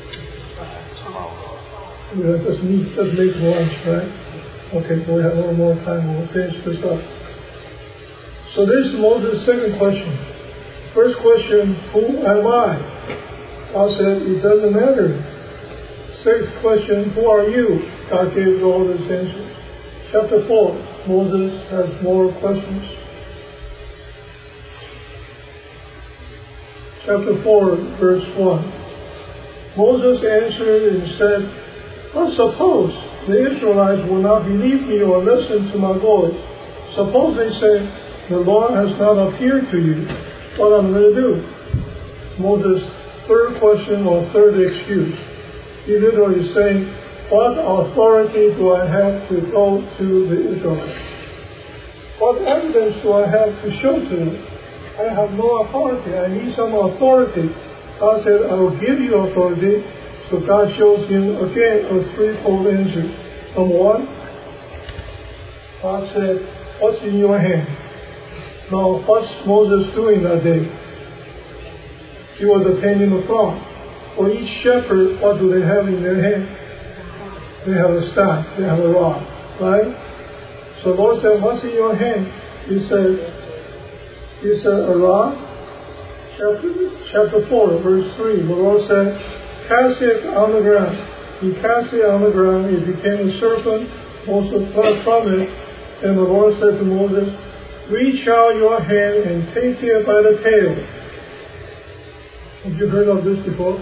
Tomorrow. Just make lunch, right? Okay, so we have a little more time. We'll finish this up. So this is Moses' second question. First question, who am I? God said, it doesn't matter. Sixth question, who are you? God gave all these answers. Chapter 4, Moses has more questions. Chapter 4, verse 1. Moses answered and said, well, suppose the Israelites will not believe me or listen to my voice. Suppose they say, the Lord has not appeared to you. What am I going to do? Moses' third question or third excuse. He literally is saying, what authority do I have to go to the Israelites? What evidence do I have to show to them? I have no authority. I need some authority. God said, I will give you authority. So God shows him again a threefold answer. Number one, God said, what's in your hand? Now, what's Moses doing that day? He was attending the flock. For each shepherd, what do they have in their hand? They have a staff, they have a rod, right? So the Lord said, what's in your hand? He said, a rod. Chapter 4, verse 3, the Lord said, cast it on the ground. He cast it on the ground, it became a serpent, Moses fled from it, and the Lord said to Moses, reach out your hand and take it by the tail. Have you heard of this before?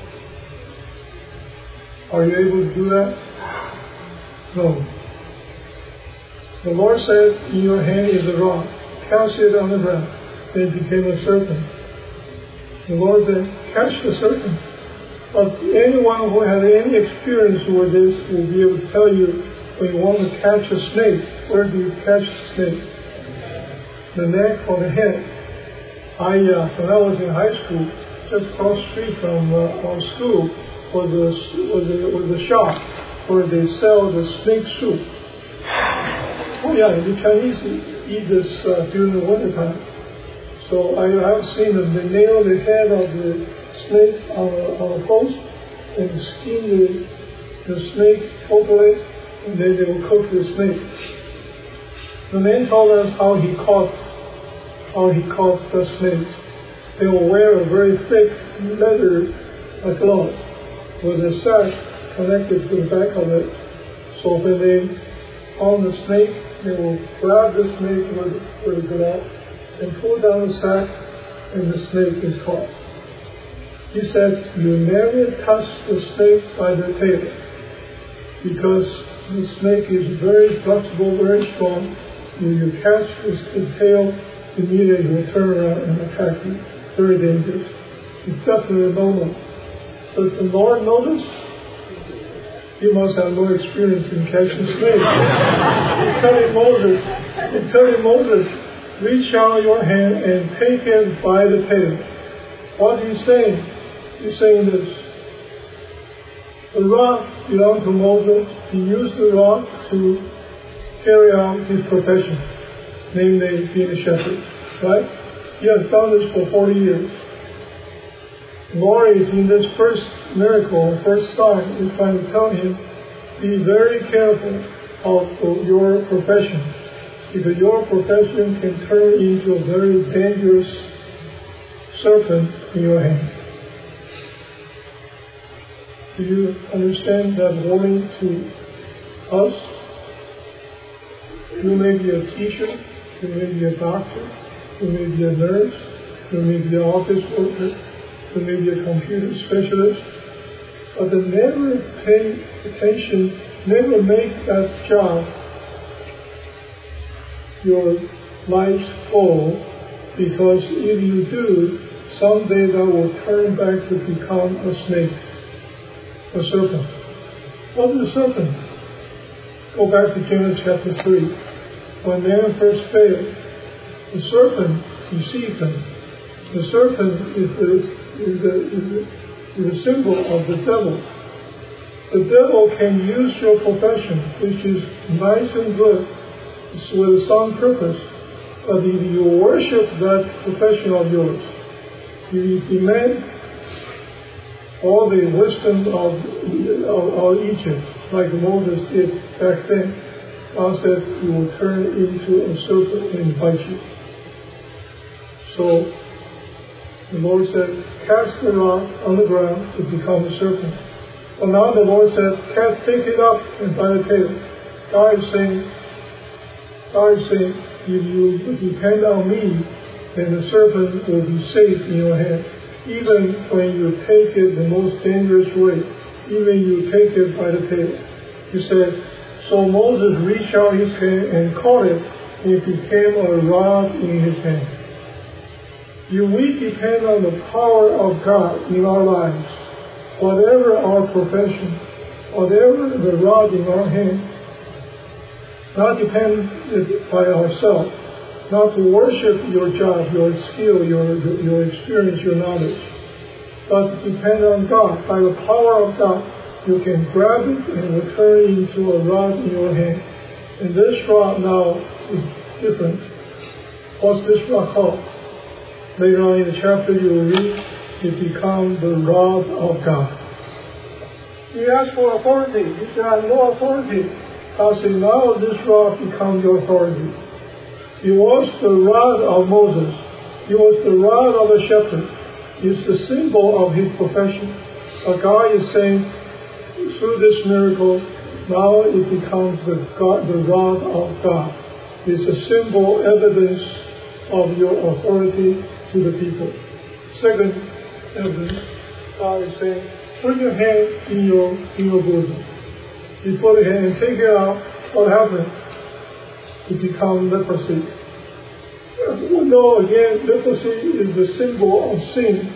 Are you able to do that? No. The Lord said, in your hand is a rod. Cast it on the ground. Then it became a serpent. The Lord said, catch the serpent. But anyone who had any experience with this will be able to tell you, when you want to catch a snake, where do you catch the snake? The neck or the head? When I was in high school, just across the street from our school was a shop where they sell the snake soup. Oh yeah, the Chinese eat this during the wintertime. So I've seen them. They nail the head of the snake on a post and skin the snake totally, and then they will cook the snake. The man told us how he caught the snake. They will wear a very thick leather glove with a sack connected to the back of it. So when they found the snake, they will grab the snake with a glove and pull down the sack, and the snake is caught. He said, you never touch the snake by the tail, because the snake is very flexible, very strong. When you catch the tail, immediately it will turn around and attack you. Very dangerous. It's definitely a no-no. Does the Lord know this? He must have no experience in catching snakes. He's telling Moses, reach out your hand and take it by the tail. What he's saying? He's saying this. The rod belonged to Moses. He used the rod to carry out his profession, namely being a shepherd. Right? He has done this for 40 years. Lord is in this first miracle, first sign, is trying to tell him, be very careful of your profession, because your profession can turn into a very dangerous serpent in your hand. Do you understand that warning to us? You may be a teacher, you may be a doctor, you may be a nurse, you may be an office worker, you may be a computer specialist, but never pay attention, never make that job your life's goal, because if you do, someday that will turn back to become a snake, a serpent. What is a serpent? Go back to Genesis chapter 3. When man first failed, the serpent deceived him. The serpent is a symbol of the devil. The devil can use your profession, which is nice and good, with some purpose, but if you worship that profession of yours, if you demand all the wisdom of Egypt, like Moses did back then, God said you will turn into a serpent and bite you. So the Lord said, cast the rod on the ground to become a serpent. But now the Lord said, take it up and by the tail. God is saying, if you depend on me, then the serpent will be safe in your hand. Even when you take it the most dangerous way, even you take it by the tail. He said, so Moses reached out his hand and caught it, and it became a rod in his hand. If we depend on the power of God in our lives, whatever our profession, whatever the rod in our hand, not depend by ourselves, not to worship your job, your skill, your experience, your knowledge, but to depend on God. By the power of God, you can grab it and it will turn into a rod in your hand. And this rod now is different. What's this rod called? Later on in the chapter you will read, it becomes the rod of God. He asked for authority. He said, I have no authority. God said, now this rod becomes your authority. It was the rod of Moses. It was the rod of a shepherd. It's the symbol of his profession. But God is saying, through this miracle, now it becomes the rod of God. It's a symbol, evidence of your authority to the people. Second evidence, God is saying, put your hand in your bosom. You put your hand and take it out. What happened? It becomes leprosy. We know again, leprosy is the symbol of sin.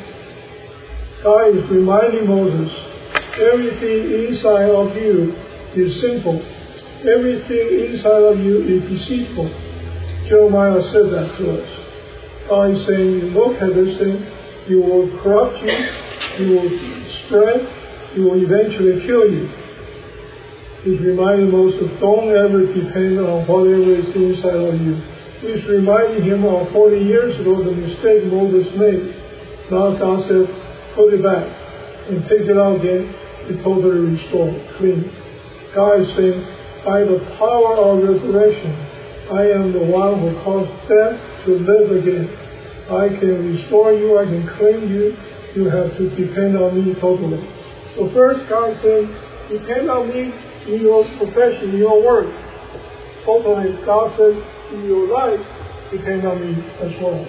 God is reminding Moses, everything inside of you is sinful. Everything inside of you is deceitful. Jeremiah said that to us. God is saying, look at this thing, it will corrupt you, it will spread, it will eventually kill you. He's reminding Moses, don't ever depend on whatever is inside of you. He's reminding him of 40 years ago the mistake Moses made. Now God said, put it back and take it out again. It totally restored, clean. God is saying, by the power of resurrection, I am the one who caused death to live again. I can restore you, I can clean you. You have to depend on me totally. So first God said, depend on me in your profession, in your work. Totally, God said, in your life, depend on me as well.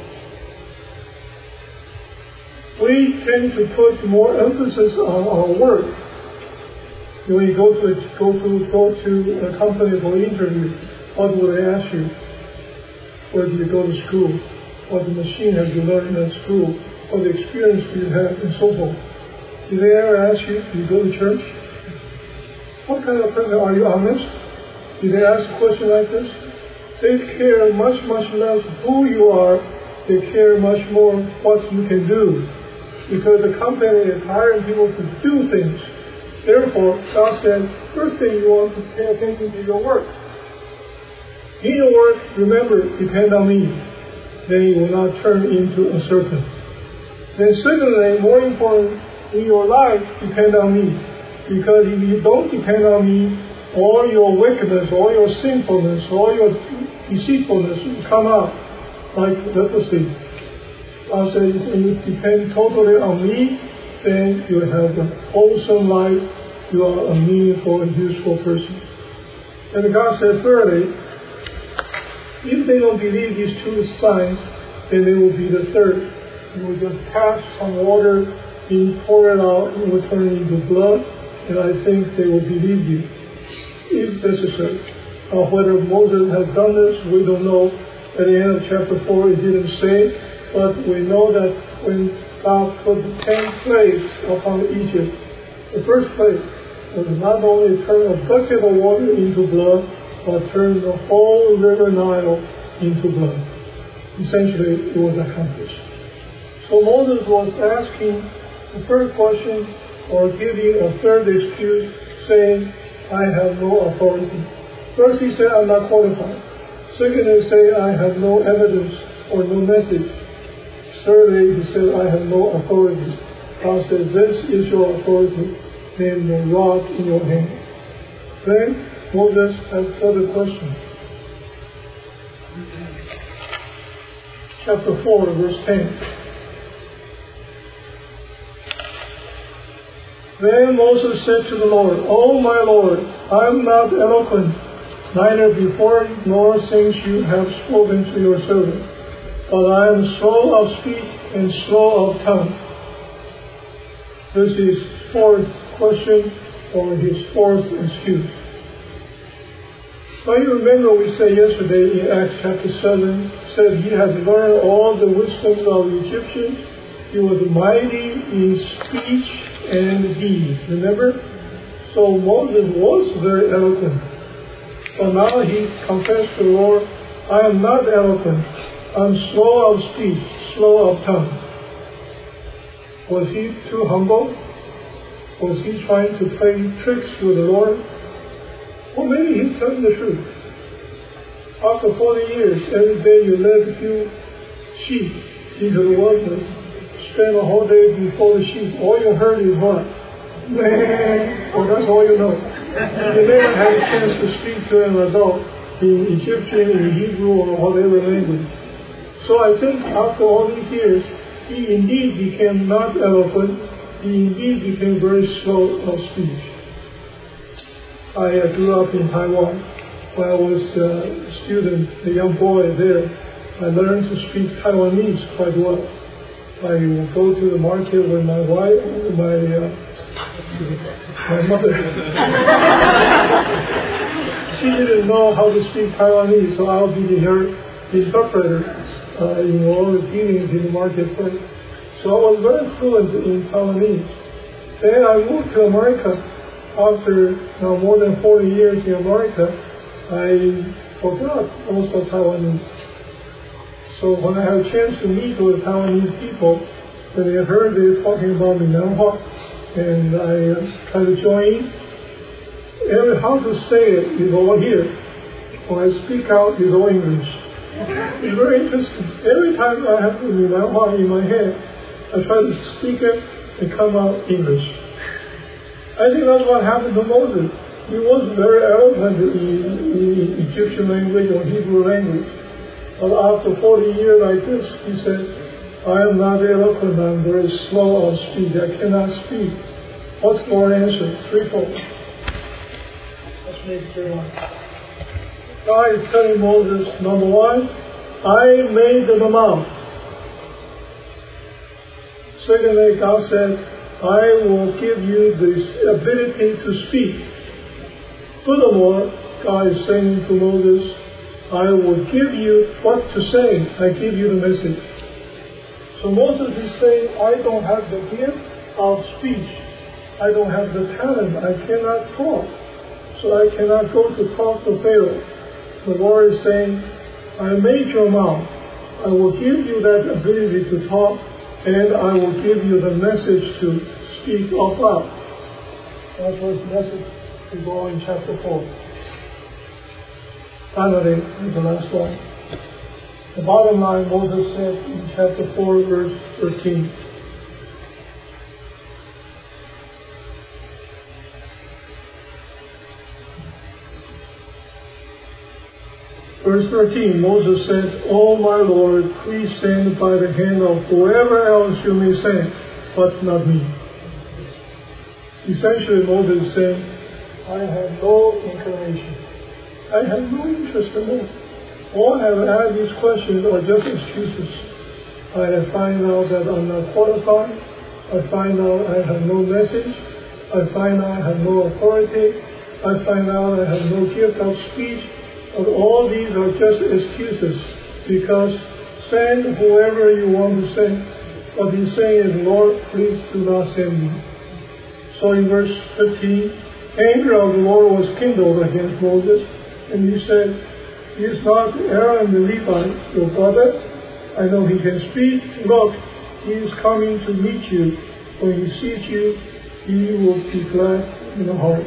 We tend to put more emphasis on our work. When you go to a company for interview, what will they ask you? Where do you go to school? What the machine have you learned at school? What experience do you have, and so forth. Do they ever ask you, do you go to church? What kind of person are you honest? Do they ask a question like this? They care much, much less who you are. They care much more what you can do. Because the company is hiring people to do things. Therefore, God said, first thing you want to pay attention to your work. In your work, remember, depend on me. Then you will not turn into a serpent. Then secondly, more important, in your life, depend on me. Because if you don't depend on me, all your wickedness, all your sinfulness, all your deceitfulness will come out like leprosy. God said, when you depend totally on me, then you have a wholesome life. You are a meaningful and useful person. And God said, thirdly, if they don't believe these two signs, then it will be the third. You will just pass some water, you pour it out, it will turn into blood, and I think they will believe you, if necessary. Whether Moses has done this, we don't know. At the end of chapter 4, it didn't say, but we know that when God put the 10 plagues upon Egypt, the first plague was not only turn a bucket of water into blood, but turn the whole river Nile into blood. Essentially, it was accomplished. So Moses was asking the third question, or giving a third excuse, saying, I have no authority. First he said, I'm not qualified. Second he said, I have no evidence or no message. Thirdly, he said, I have no authority. God said, this is your authority, name the rod in your hand. Then Moses has further questions. Chapter 4, verse 10. Then Moses said to the Lord, O my Lord, I am not eloquent, neither before nor since you have spoken to your servant, but I am slow of speech and slow of tongue. This is fourth question, or his fourth excuse. Now you remember we said yesterday in Acts chapter 7, said he has learned all the wisdom of the Egyptians. He was mighty in speech and deed. Remember? So Moses was very eloquent. But now he confessed to the Lord, I am not eloquent. I'm slow of speech, slow of tongue. Was he too humble? Was he trying to play tricks with the Lord? Or maybe he's telling the truth. After 40 years, every day you led a few sheep into the wilderness, spend a whole day before the sheep. All you heard is what? Well, that's all you know. You never had a chance to speak to an adult in Egyptian, in Hebrew, or whatever language. So I think after all these years, he indeed became not eloquent. He indeed became very slow of speech. I grew up in Taiwan. When I was a student, a young boy there, I learned to speak Taiwanese quite well. I would go to the market with my wife, my mother. She didn't know how to speak Taiwanese, so I'll be her interpreter in all the dealings in the marketplace. So I was very fluent in Taiwanese. Then I moved to America. After now more than 40 years in America, I forgot also Taiwanese. So when I had a chance to meet with Taiwanese people, when they heard they were talking about Minanhua, and I tried to join in. How to say it is all here. When I speak out, it's all English. It's very interesting. Every time I have the Minanhua in my head, I try to speak it and come out English. I think that's what happened to Moses. He was very eloquent in Egyptian language or Hebrew language. But after 40 years like this, he said, I am not eloquent, I'm very slow of speech, I cannot speak. What's the Lord's answer? Threefold. Let's make it clear. God is telling Moses, number one, I made the mouth. Secondly, God said, I will give you the ability to speak. Furthermore, God is saying to Moses, I will give you what to say. I give you the message. So Moses is saying, I don't have the gift of speech. I don't have the talent. I cannot talk. So I cannot go to talk to Pharaoh. The Lord is saying, I made your mouth. I will give you that ability to talk, and I will give you the message to speak out loud. That was the message to go in chapter 4. Finally, is the last one. The bottom line, Moses said in chapter 4, verse 13. Verse 13, Moses said, O my Lord, please send by the hand of whoever else you may send, but not me. Essentially, Moses said, I have no inclination. I have no interest in it. All I have asked these questions are just excuses. I find out that I'm not qualified. I find out I have no message. I find out I have no authority. I find out I have no gift of speech. But all these are just excuses, because send whoever you want to send. What he's saying is, Lord, please do not send me. So in verse 15, anger of the Lord was kindled against Moses, and he said, is not Aaron the Levite your brother? I know he can speak. Look, he is coming to meet you. When he sees you, he will be glad in the heart.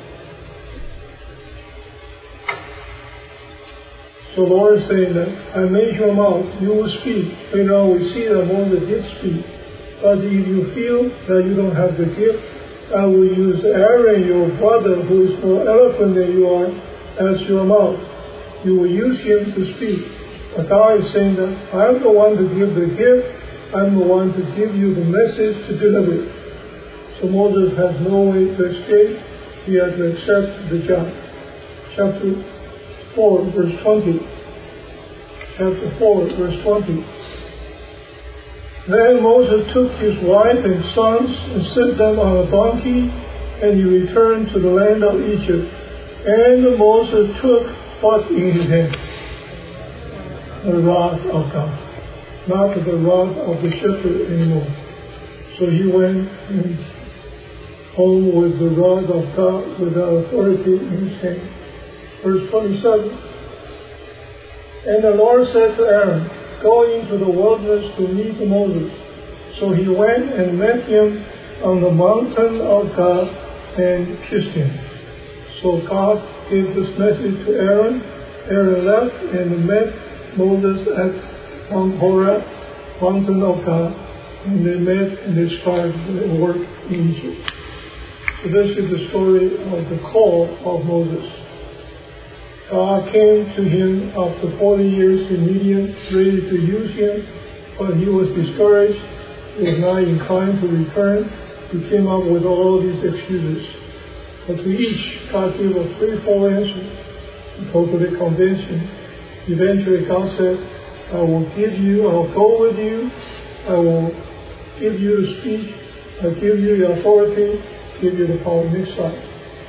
So the Lord is saying that I made your mouth, you will speak. Later on we see that Moses did speak. But if you feel that you don't have the gift, I will use Aaron, your brother, who is more eloquent than you are, as your mouth. You will use him to speak. But God is saying that I'm the one to give the gift. I'm the one to give you the message to deliver it. So Moses has no way to escape. He has to accept the job. Chapter 4, verse 20. Chapter 4, verse 20. Then Moses took his wife and sons and set them on a donkey, and he returned to the land of Egypt. And Moses took what in his hand? The rod of God. Not the rod of the shepherd anymore. So he went home with the rod of God, with the authority in his hand. Verse 27. And the Lord said to Aaron, go into the wilderness to meet Moses. So he went and met him on the mountain of God and kissed him. So God gave this message to Aaron. Aaron left and met Moses at Mount Horeb, mountain of God, and they met and they started their work in Egypt. So this is the story of the call of Moses. God came to him after 40 years in Midian, ready to use him, but he was discouraged. He was not inclined to return. He came up with all these excuses. But to each, God gave a threefold answer to totally convince him. Eventually, God said, I will go with you, I will give you the speech, I give you the authority, give you the power. Next slide.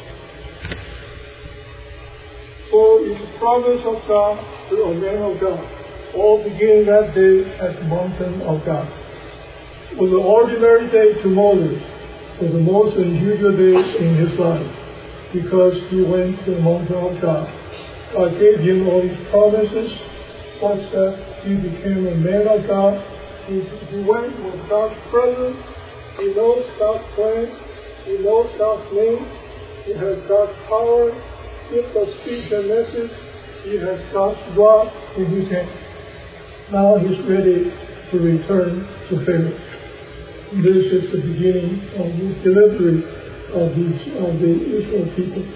So it's the promise of God to a man of God, all beginning that day at the mountain of God. It was an ordinary day to Moses. It was the most unusual day in his life, because he went to the mountain of God. God gave him all these promises, such that he became a man of God. He went with God's presence. He knows God's plan. He knows God's name. He has God's power, gift of speech and message. He has God's rod in his hand. Now he's ready to return to Pharaoh. This is the beginning of the delivery of the Israel people.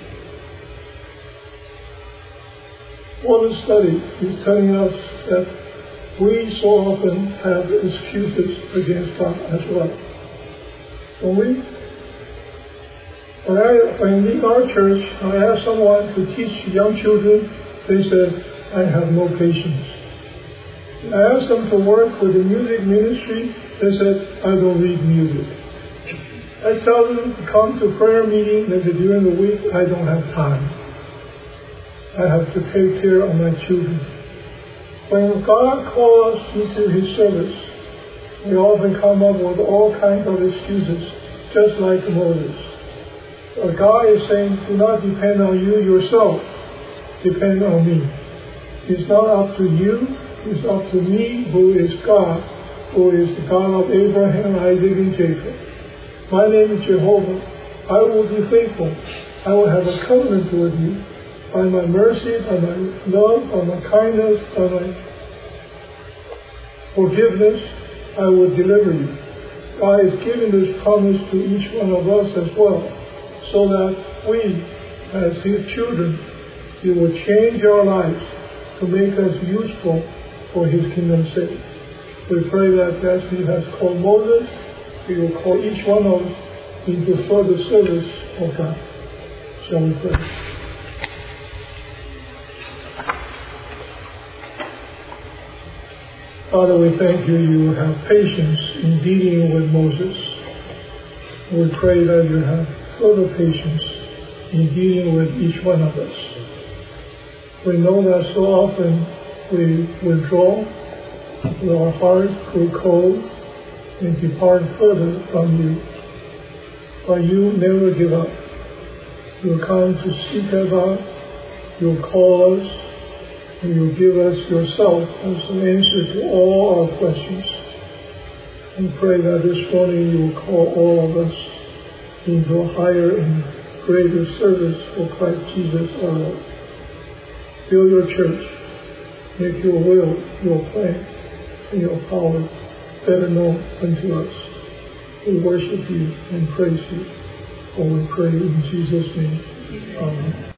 What this study is telling us that we so often have excuses against God as well. Don't we? When in our church, I asked someone to teach young children, they said, I have no patience. I asked them to work with the music ministry, they said, I don't read music. I tell them to come to prayer meeting, maybe during the week, I don't have time. I have to take care of my children. When God calls us into His service, we often come up with all kinds of excuses, just like Moses. But God is saying, do not depend on you yourself. Depend on me. It's not up to you. It's up to me, who is God, who is the God of Abraham, Isaac, and Jacob. My name is Jehovah. I will be faithful. I will have a covenant with you. By my mercy, by my love, by my kindness, by my forgiveness, I will deliver you. God is giving this promise to each one of us as well, so that we, as His children, He will change our lives to make us useful for His kingdom's sake. We pray that as He has called Moses, He will call each one of us into further service of God. Shall we pray? Father, we thank you. You have patience in dealing with Moses. We pray that you have further patience in dealing with each one of us. We know that so often we withdraw, with our hearts grow cold, and depart further from you. But you never give up. You come to seek us out. You call us, and you give us yourself as an answer to all our questions. We pray that this morning you will call all of us into a higher and greater service for Christ Jesus our Lord. Build your church. Make your will, your plan, and your power better known unto us. We worship you and praise you. For we pray in Jesus' name. Amen.